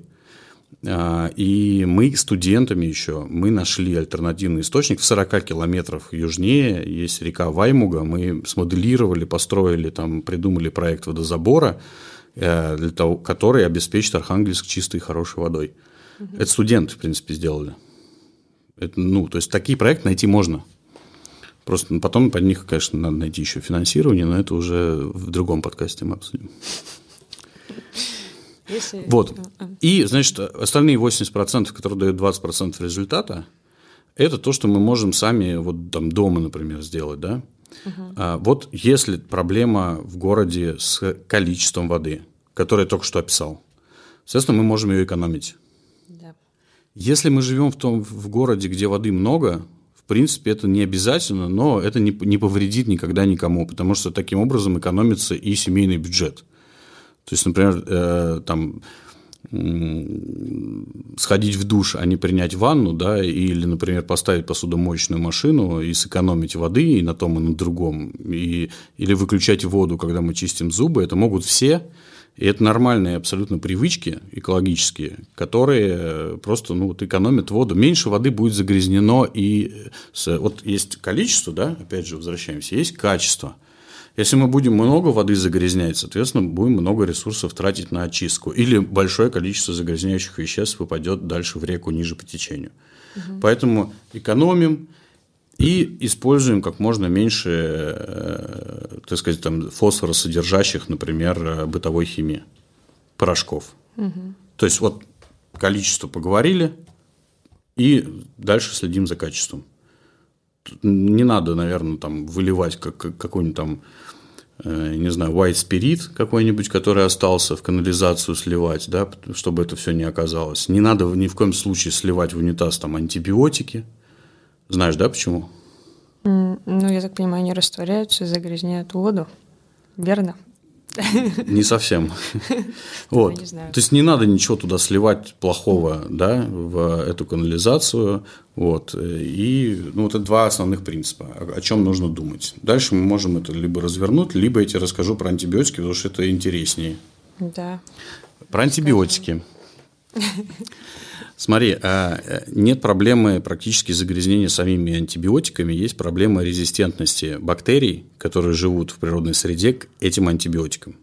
и мы студентами еще, мы нашли альтернативный источник в сорока километрах южнее, есть река Ваймуга, мы смоделировали, построили, там, придумали проект водозабора, для того, который обеспечит Архангельск чистой и хорошей водой. Угу. Это студенты, в принципе, сделали. Это, ну, то есть такие проекты найти можно. Просто потом под них, конечно, надо найти еще финансирование, но это уже в другом подкасте мы обсудим. Если... Вот. И, значит, остальные восемьдесят процентов, которые дают двадцать процентов результата, это то, что мы можем сами вот там дома, например, сделать, да. Uh-huh. А, вот если проблема в городе с количеством воды, которую я только что описал, соответственно, мы можем ее экономить. Yeah. Если мы живем в том в городе, где воды много, в принципе, это не обязательно, но это не, не повредит никогда никому, потому что таким образом экономится и семейный бюджет. То есть, например, э, там, э, сходить в душ, а не принять ванну, да, или, например, поставить посудомоечную машину и сэкономить воды и на том, и на другом, и, или выключать воду, когда мы чистим зубы, это могут все, и это нормальные абсолютно привычки экологические, которые просто ну, вот, экономят воду. Меньше воды будет загрязнено, и с, вот есть количество, да, опять же возвращаемся, есть качество. Если мы будем много воды загрязнять, соответственно, будем много ресурсов тратить на очистку. Или большое количество загрязняющих веществ попадет дальше в реку ниже по течению. Угу. Поэтому экономим и используем как можно меньше, э, так сказать, там, фосфоросодержащих, например, бытовой химии, порошков. Угу. То есть, вот количество поговорили, и дальше следим за качеством. Не надо, наверное, там, выливать как, какой-нибудь там, э, не знаю, white spirit какой-нибудь, который остался, в канализацию сливать, да, чтобы это все не оказалось. Не надо ни в коем случае сливать в унитаз там, антибиотики. Знаешь, да, почему? Mm, ну, я так понимаю, они растворяются и загрязняют воду, верно? Не совсем. Вот. То есть не надо ничего туда сливать плохого, да, в эту канализацию. Вот. И ну, это два основных принципа, о чем нужно думать. Дальше мы можем это либо развернуть, либо я тебе расскажу про антибиотики, потому что это интереснее. Да. Про антибиотики. Смотри, нет проблемы практически загрязнения самими антибиотиками, есть проблема резистентности бактерий, которые живут в природной среде, к этим антибиотикам.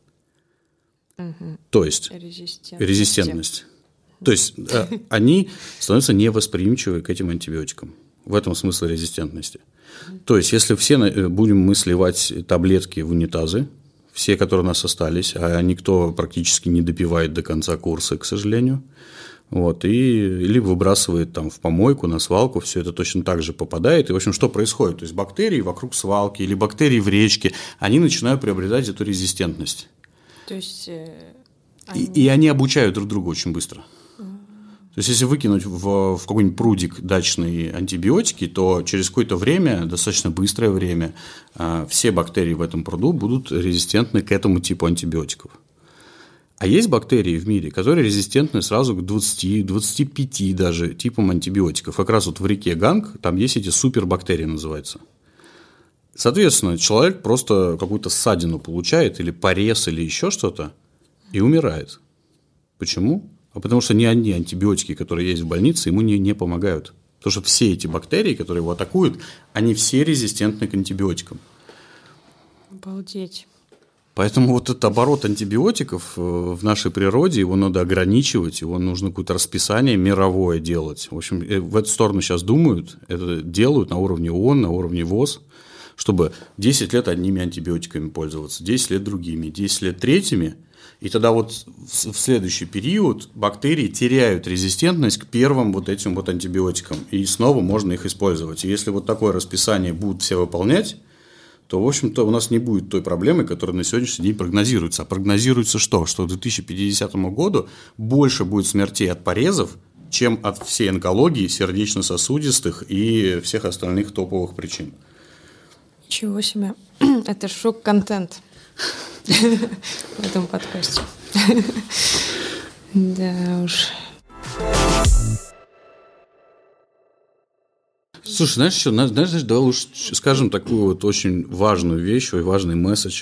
Угу. То есть резистентность. резистентность. То есть они становятся невосприимчивы к этим антибиотикам. В этом смысл резистентности. Угу. То есть если все будем мы сливать таблетки в унитазы, все, которые у нас остались, а никто практически не допивает до конца курса, к сожалению, вот, и либо выбрасывает там в помойку, на свалку, все это точно так же попадает. И, в общем, что происходит? То есть бактерии вокруг свалки или бактерии в речке, они начинают приобретать эту резистентность. То есть э, они... И, и они обучают друг друга очень быстро. То есть, если выкинуть в, в какой-нибудь прудик дачные антибиотики, то через какое-то время, достаточно быстрое время, все бактерии в этом пруду будут резистентны к этому типу антибиотиков. А есть бактерии в мире, которые резистентны сразу к двадцати, двадцати пяти даже типам антибиотиков. Как раз вот в реке Ганг там есть эти супербактерии, называются. Соответственно, человек просто какую-то ссадину получает, или порез, или еще что-то, и умирает. Почему? А потому что ни одни антибиотики, которые есть в больнице, ему не, не помогают. Потому что все эти бактерии, которые его атакуют, они все резистентны к антибиотикам. Обалдеть. Поэтому вот этот оборот антибиотиков в нашей природе, его надо ограничивать, его нужно какое-то расписание мировое делать. В общем, в эту сторону сейчас думают, это делают на уровне ООН, на уровне ВОЗ, чтобы десять лет одними антибиотиками пользоваться, десять лет другими, десять лет третьими. И тогда вот в следующий период бактерии теряют резистентность к первым вот этим вот антибиотикам, и снова можно их использовать. И если вот такое расписание будут все выполнять, то, в общем-то, у нас не будет той проблемы, которая на сегодняшний день прогнозируется. А прогнозируется что? Что к две тысячи пятидесятому году больше будет смертей от порезов, чем от всей онкологии, сердечно-сосудистых и всех остальных топовых причин. Ничего себе. Это шок-контент в этом подкасте. Да уж. Слушай, знаешь что, знаешь, знаешь, давай лучше скажем такую вот очень важную вещь, важный месседж.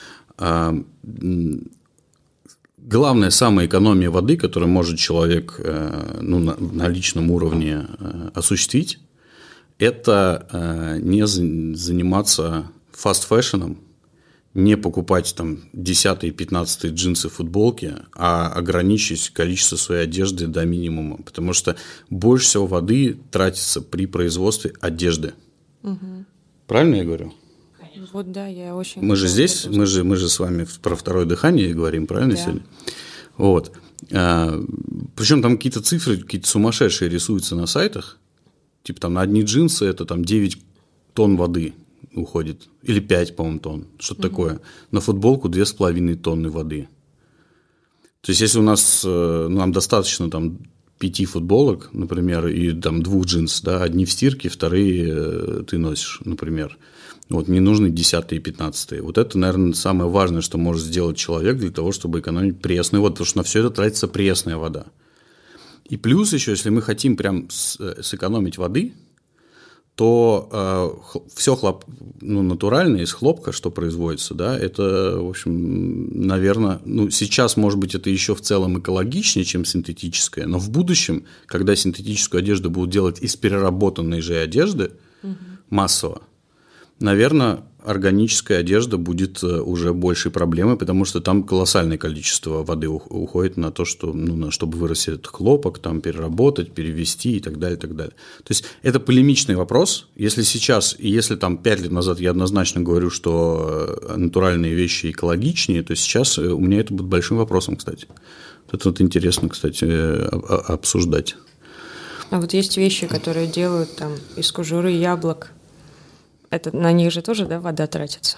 Главная самая экономия воды, которую может человек ну, на, на личном уровне осуществить, это не заниматься фаст-фэшеном, не покупать там десятые, пятнадцатые джинсы, футболки, а ограничить количество своей одежды до минимума, потому что больше всего воды тратится при производстве одежды. Угу. Правильно я говорю? Вот да, я очень... Мы же здесь, мы же, мы же с вами про второе дыхание говорим, правильно, да. сегодня? Вот. А, причем там какие-то цифры, какие-то сумасшедшие рисуются на сайтах, типа там на одни джинсы это там девять тонн воды уходит, или пять, по-моему, тонн, что-то угу. такое. На футболку две с половиной тонны воды. То есть, если у нас, ну, нам достаточно там пяти футболок, например, и там двух джинс, да, одни в стирке, вторые ты носишь, например. Вот, не нужны десятые и пятнадцатые. Вот это, наверное, самое важное, что может сделать человек для того, чтобы экономить пресную воду, потому что на все это тратится пресная вода. И плюс еще, если мы хотим прям сэкономить воды, то э, все хлоп, ну, натуральное из хлопка, что производится, да, это, в общем, наверное, ну, сейчас, может быть, это еще в целом экологичнее, чем синтетическое, но в будущем, когда синтетическую одежду будут делать из переработанной же одежды угу. массово, наверное, органическая одежда будет уже большей проблемой, потому что там колоссальное количество воды уходит на то, что, ну, на, чтобы вырастить этот хлопок, там, переработать, перевести и так далее, и так далее. То есть это полемичный вопрос. Если сейчас, и если там пять лет назад я однозначно говорю, что натуральные вещи экологичнее, то сейчас у меня это будет большим вопросом, кстати. Это вот интересно, кстати, обсуждать. А вот есть вещи, которые делают там из кожуры яблок. Это, на них же тоже, да, вода тратится?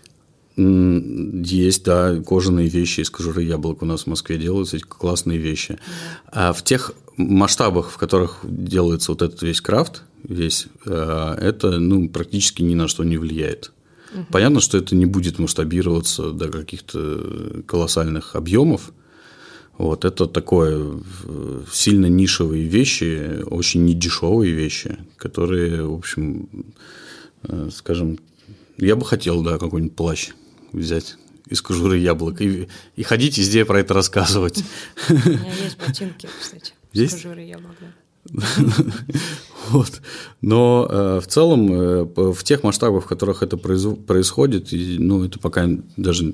Есть, да, кожаные вещи из кожуры яблок у нас в Москве делаются, эти классные вещи. Да. А в тех масштабах, в которых делается вот этот весь крафт, весь, это, ну, практически ни на что не влияет. Угу. Понятно, что это не будет масштабироваться до каких-то колоссальных объемов. Вот, это такое сильно нишевые вещи, очень недешевые вещи, которые, в общем... Скажем, я бы хотел, да, какой-нибудь плащ взять из кожуры яблок и, и ходить везде про это рассказывать. У меня есть ботинки, кстати, из кожуры яблок, да. Вот. Но э, в целом э, в тех масштабах, в которых это произ- происходит, и, ну, это пока даже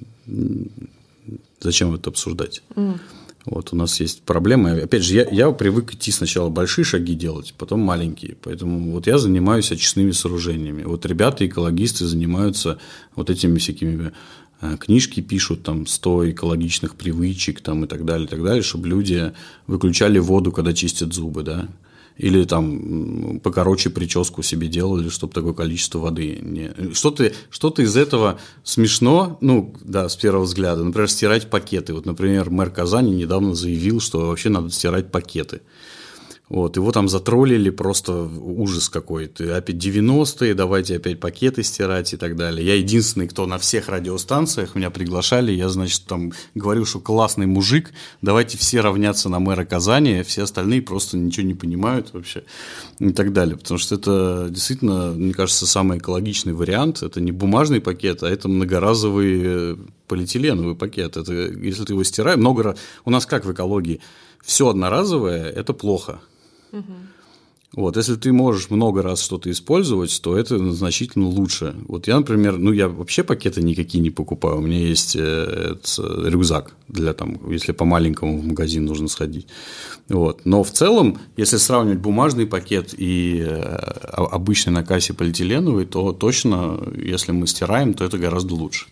зачем это обсуждать? Mm. Вот, у нас есть проблемы. Опять же, я, я привык идти сначала большие шаги делать, потом маленькие. Поэтому вот я занимаюсь очистными сооружениями. Вот ребята, экологисты, занимаются вот этими всякими книжки пишут, там, сто экологичных привычек там, и так далее, и так далее, чтобы люди выключали воду, когда чистят зубы, да. Или там покороче прическу себе делали, чтобы такое количество воды не... Что-то, что-то из этого смешно, ну, да, с первого взгляда. Например, стирать пакеты. Вот, например, мэр Казани недавно заявил, что вообще надо стирать пакеты. Вот, его там затроллили, просто ужас какой-то. Опять девяностые, давайте опять пакеты стирать и так далее. Я единственный, кто на всех радиостанциях меня приглашали. Я, значит, там говорил, что классный мужик, давайте все равняться на мэра Казани, все остальные просто ничего не понимают вообще и так далее. Потому что это действительно, мне кажется, самый экологичный вариант. Это не бумажный пакет, а это многоразовый полиэтиленовый пакет. Это, если ты его стираешь, много раз... У нас как в экологии? Все одноразовое – это плохо. Угу. Вот, если ты можешь много раз что-то использовать, то это значительно лучше. Вот я, например, ну я вообще пакеты никакие не покупаю. У меня есть э, рюкзак для там, если по маленькому в магазин нужно сходить. Вот. Но в целом, если сравнивать бумажный пакет и э, обычный на кассе полиэтиленовый, то точно, если мы стираем, то это гораздо лучше.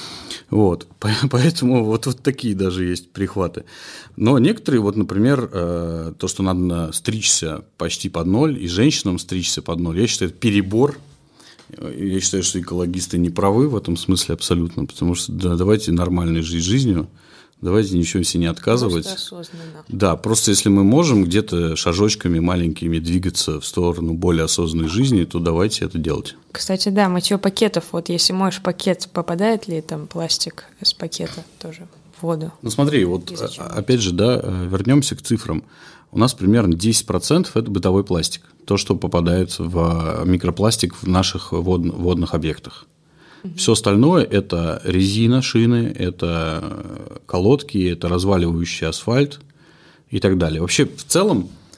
Вот, поэтому вот, вот такие даже есть прихваты. Но некоторые, вот, например, э, то, что надо стричься почти под ноль, и женщинам стричься под ноль, я считаю, это перебор. Я считаю, что экологисты не правы в этом смысле абсолютно, потому что да, давайте нормально жить жизнью, давайте ничего себе не отказывать. Просто осознанно. Да, просто если мы можем где-то шажочками маленькими двигаться в сторону более осознанной жизни, то давайте это делать. Кстати, да, мытье пакетов. Вот если моешь пакет, попадает ли там пластик из пакета тоже в воду? Ну смотри, вот опять же, да, вернемся к цифрам. У нас примерно десять процентов это бытовой пластик. То, что попадает в микропластик в наших вод, водных объектах. Угу. Все остальное – это резина, шины, это колодки, это разваливающий асфальт и так далее. Вообще, в целом,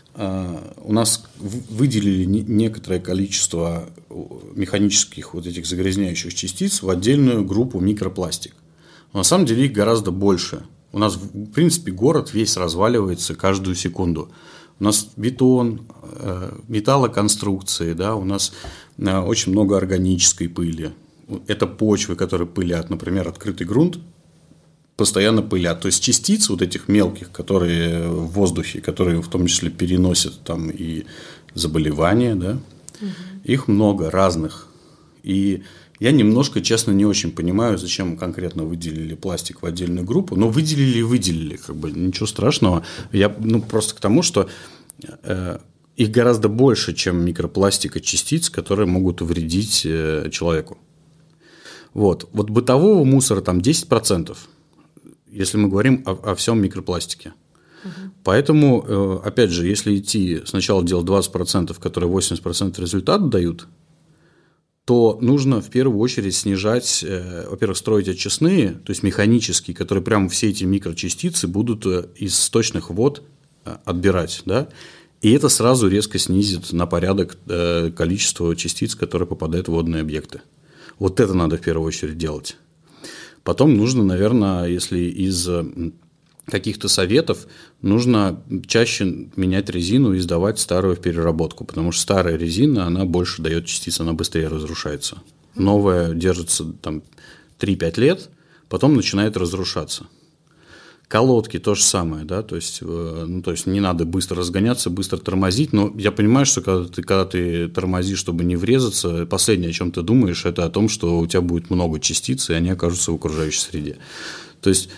у нас выделили некоторое количество механических вот этих загрязняющих частиц в отдельную группу микропластик. Но на самом деле их гораздо больше. У нас, в принципе, город весь разваливается каждую секунду. У нас бетон, металлоконструкции, да, у нас очень много органической пыли. Это почвы, которые пылят, например, открытый грунт, постоянно пылят. То есть частиц вот этих мелких, которые в воздухе, которые в том числе переносят там и заболевания, да, угу. Их много разных. И я немножко, честно, не очень понимаю, зачем конкретно выделили пластик в отдельную группу. Но выделили и выделили, как бы ничего страшного. Я ну, просто к тому, что э, их гораздо больше, чем микропластика частиц, которые могут вредить э, человеку. Вот. Вот бытового мусора там десять процентов. Если мы говорим о, о всем микропластике. Угу. Поэтому, опять же, если идти сначала делать двадцать процентов, которые восемьдесят процентов результата дают, то нужно в первую очередь снижать, во-первых, строить очистные, то есть механические, которые прямо все эти микрочастицы будут из сточных вод отбирать. Да? И это сразу резко снизит на порядок количество частиц, которые попадают в водные объекты. Вот это надо в первую очередь делать. Потом нужно, наверное, если из каких-то советов, нужно чаще менять резину и сдавать старую в переработку, потому что старая резина, она больше дает частиц, она быстрее разрушается. Новая держится там три-пять лет, потом начинает разрушаться. Колодки то же самое, да, то есть, ну, то есть не надо быстро разгоняться, быстро тормозить, но я понимаю, что когда ты, когда ты тормозишь, чтобы не врезаться, последнее, о чем ты думаешь, это о том, что у тебя будет много частиц, и они окажутся в окружающей среде. То есть…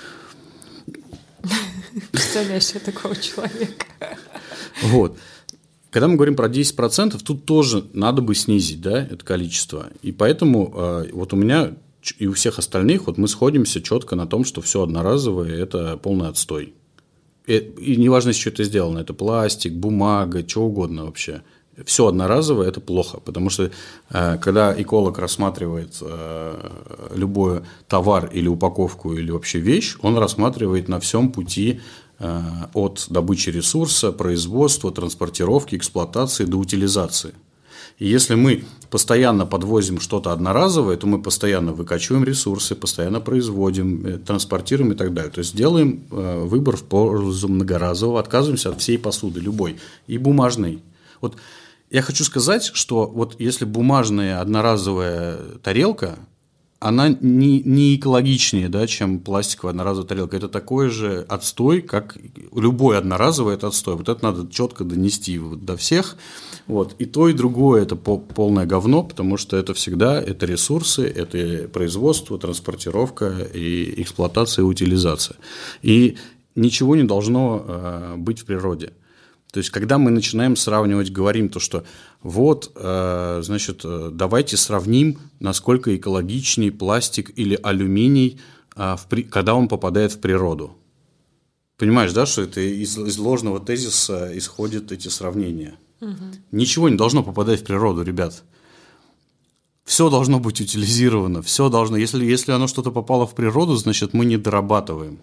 Представляешь себе такого человека. Вот. Когда мы говорим про десять процентов, тут тоже надо бы снизить, да, это количество. И поэтому вот у меня… И у всех остальных вот мы сходимся четко на том, что все одноразовое – это полный отстой. И, и неважно, из чего это сделано, это пластик, бумага, что угодно вообще. Все одноразовое – это плохо, потому что э, когда эколог рассматривает э, любой товар или упаковку, или вообще вещь, он рассматривает на всем пути э, от добычи ресурса, производства, транспортировки, эксплуатации до утилизации. И если мы постоянно подвозим что-то одноразовое, то мы постоянно выкачиваем ресурсы, постоянно производим, транспортируем и так далее. То есть делаем выбор в пользу многоразового, отказываемся от всей посуды, любой, и бумажной. Вот я хочу сказать, что вот если бумажная одноразовая тарелка, она не, не экологичнее, да, чем пластиковая одноразовая тарелка. Это такой же отстой, как любой одноразовый – это отстой. Вот это надо четко донести до всех. Вот. И то, и другое – это полное говно, потому что это всегда это ресурсы, это производство, транспортировка, и эксплуатация, и утилизация. И ничего не должно э, быть в природе. То есть, когда мы начинаем сравнивать, говорим то, что вот, э, значит, давайте сравним, насколько экологичнее пластик или алюминий, э, в при... когда он попадает в природу. Понимаешь, да, что это из, из ложного тезиса исходят эти сравнения. Угу. Ничего не должно попадать в природу, ребят. Все должно быть утилизировано, все должно. Если, если оно что-то попало в природу, значит, мы не дорабатываем.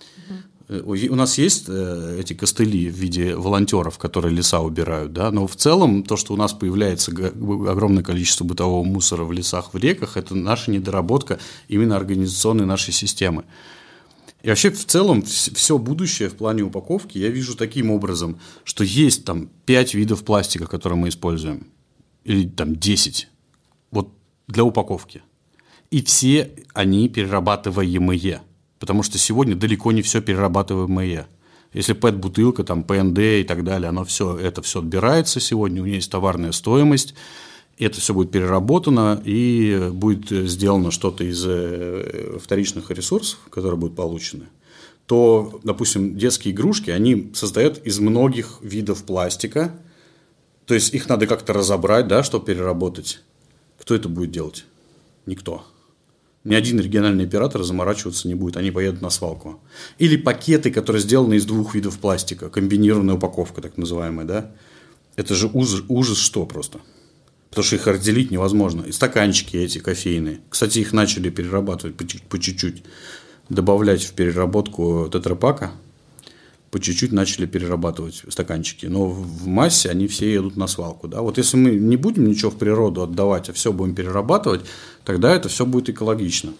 У нас есть эти костыли в виде волонтеров, которые леса убирают, да? Но в целом то, что у нас появляется огромное количество бытового мусора в лесах, в реках, это наша недоработка именно организационной нашей системы. И вообще в целом все будущее в плане упаковки я вижу таким образом, что есть там пять видов пластика, которые мы используем, или там десять, вот для упаковки. И все они перерабатываемые. Потому что сегодня далеко не все перерабатываемое. Если пэт-бутылка, там, пэ эн дэ и так далее, оно все, это все отбирается сегодня, у нее есть товарная стоимость, это все будет переработано и будет сделано что-то из вторичных ресурсов, которые будут получены, то, допустим, детские игрушки, они состоят из многих видов пластика, то есть их надо как-то разобрать, да, чтобы переработать. Кто это будет делать? Никто. Ни один региональный оператор заморачиваться не будет, они поедут на свалку. Или пакеты, которые сделаны из двух видов пластика, комбинированная упаковка, так называемая, да? Это же ужас, ужас что просто. Потому что их разделить невозможно. И стаканчики эти кофейные. Кстати, их начали перерабатывать по чуть-чуть, добавлять в переработку тетрапака. по чуть-чуть начали перерабатывать стаканчики. Но в массе они все едут на свалку. Да? Вот если мы не будем ничего в природу отдавать, а все будем перерабатывать, тогда это все будет экологично.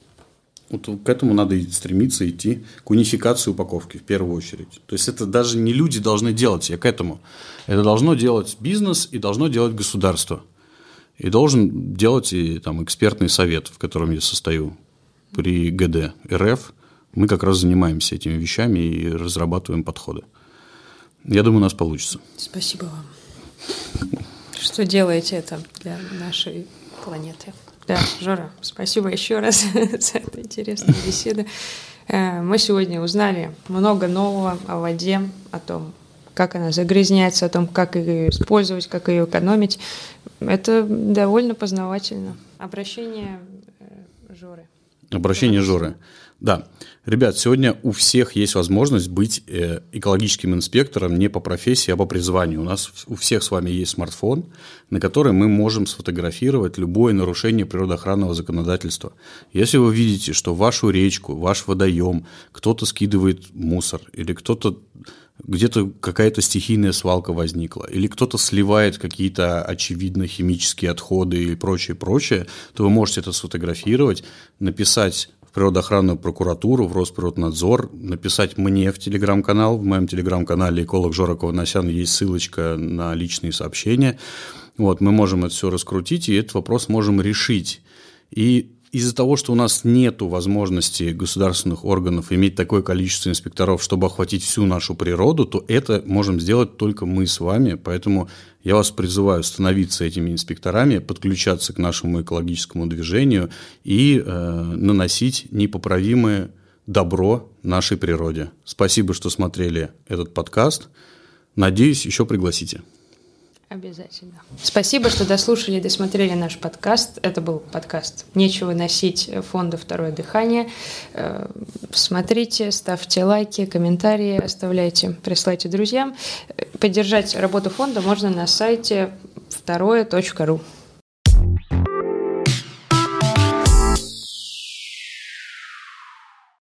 Вот к этому надо стремиться идти, к унификации упаковки в первую очередь. То есть это даже не люди должны делать, я к этому. Это должно делать бизнес и должно делать государство. И должен делать и там, экспертный совет, в котором я состою при ГД РФ. Мы как раз занимаемся этими вещами и разрабатываем подходы. Я думаю, у нас получится. Спасибо вам, что делаете это для нашей планеты. Да, Жора, спасибо еще раз за эту интересную беседу. Мы сегодня узнали много нового о воде, о том, как она загрязняется, о том, как ее использовать, как ее экономить. Это довольно познавательно. Обращение Жоры. Обращение Жоры. Да. Ребят, сегодня у всех есть возможность быть экологическим инспектором не по профессии, а по призванию. У нас у всех с вами есть смартфон, на который мы можем сфотографировать любое нарушение природоохранного законодательства. Если вы видите, что в вашу речку, ваш водоем кто-то скидывает мусор, или кто-то где-то какая-то стихийная свалка возникла, или кто-то сливает какие-то очевидно химические отходы и прочее, прочее, то вы можете это сфотографировать, написать в природоохранную прокуратуру, в Росприроднадзор, написать мне в телеграм-канал. В моем телеграм-канале «Эколог Жора Кованасян» есть ссылочка на личные сообщения. Вот, мы можем это все раскрутить, и этот вопрос можем решить. И из-за того, что у нас нет возможности государственных органов иметь такое количество инспекторов, чтобы охватить всю нашу природу, то это можем сделать только мы с вами. Поэтому я вас призываю становиться этими инспекторами, подключаться к нашему экологическому движению и э, наносить непоправимое добро нашей природе. Спасибо, что смотрели этот подкаст. Надеюсь, еще пригласите. Обязательно. Спасибо, что дослушали и досмотрели наш подкаст. Это был подкаст «Нечего носить» фонда «Второе дыхание». Смотрите, ставьте лайки, комментарии, оставляйте, присылайте друзьям. Поддержать работу фонда можно на сайте второе точка ру.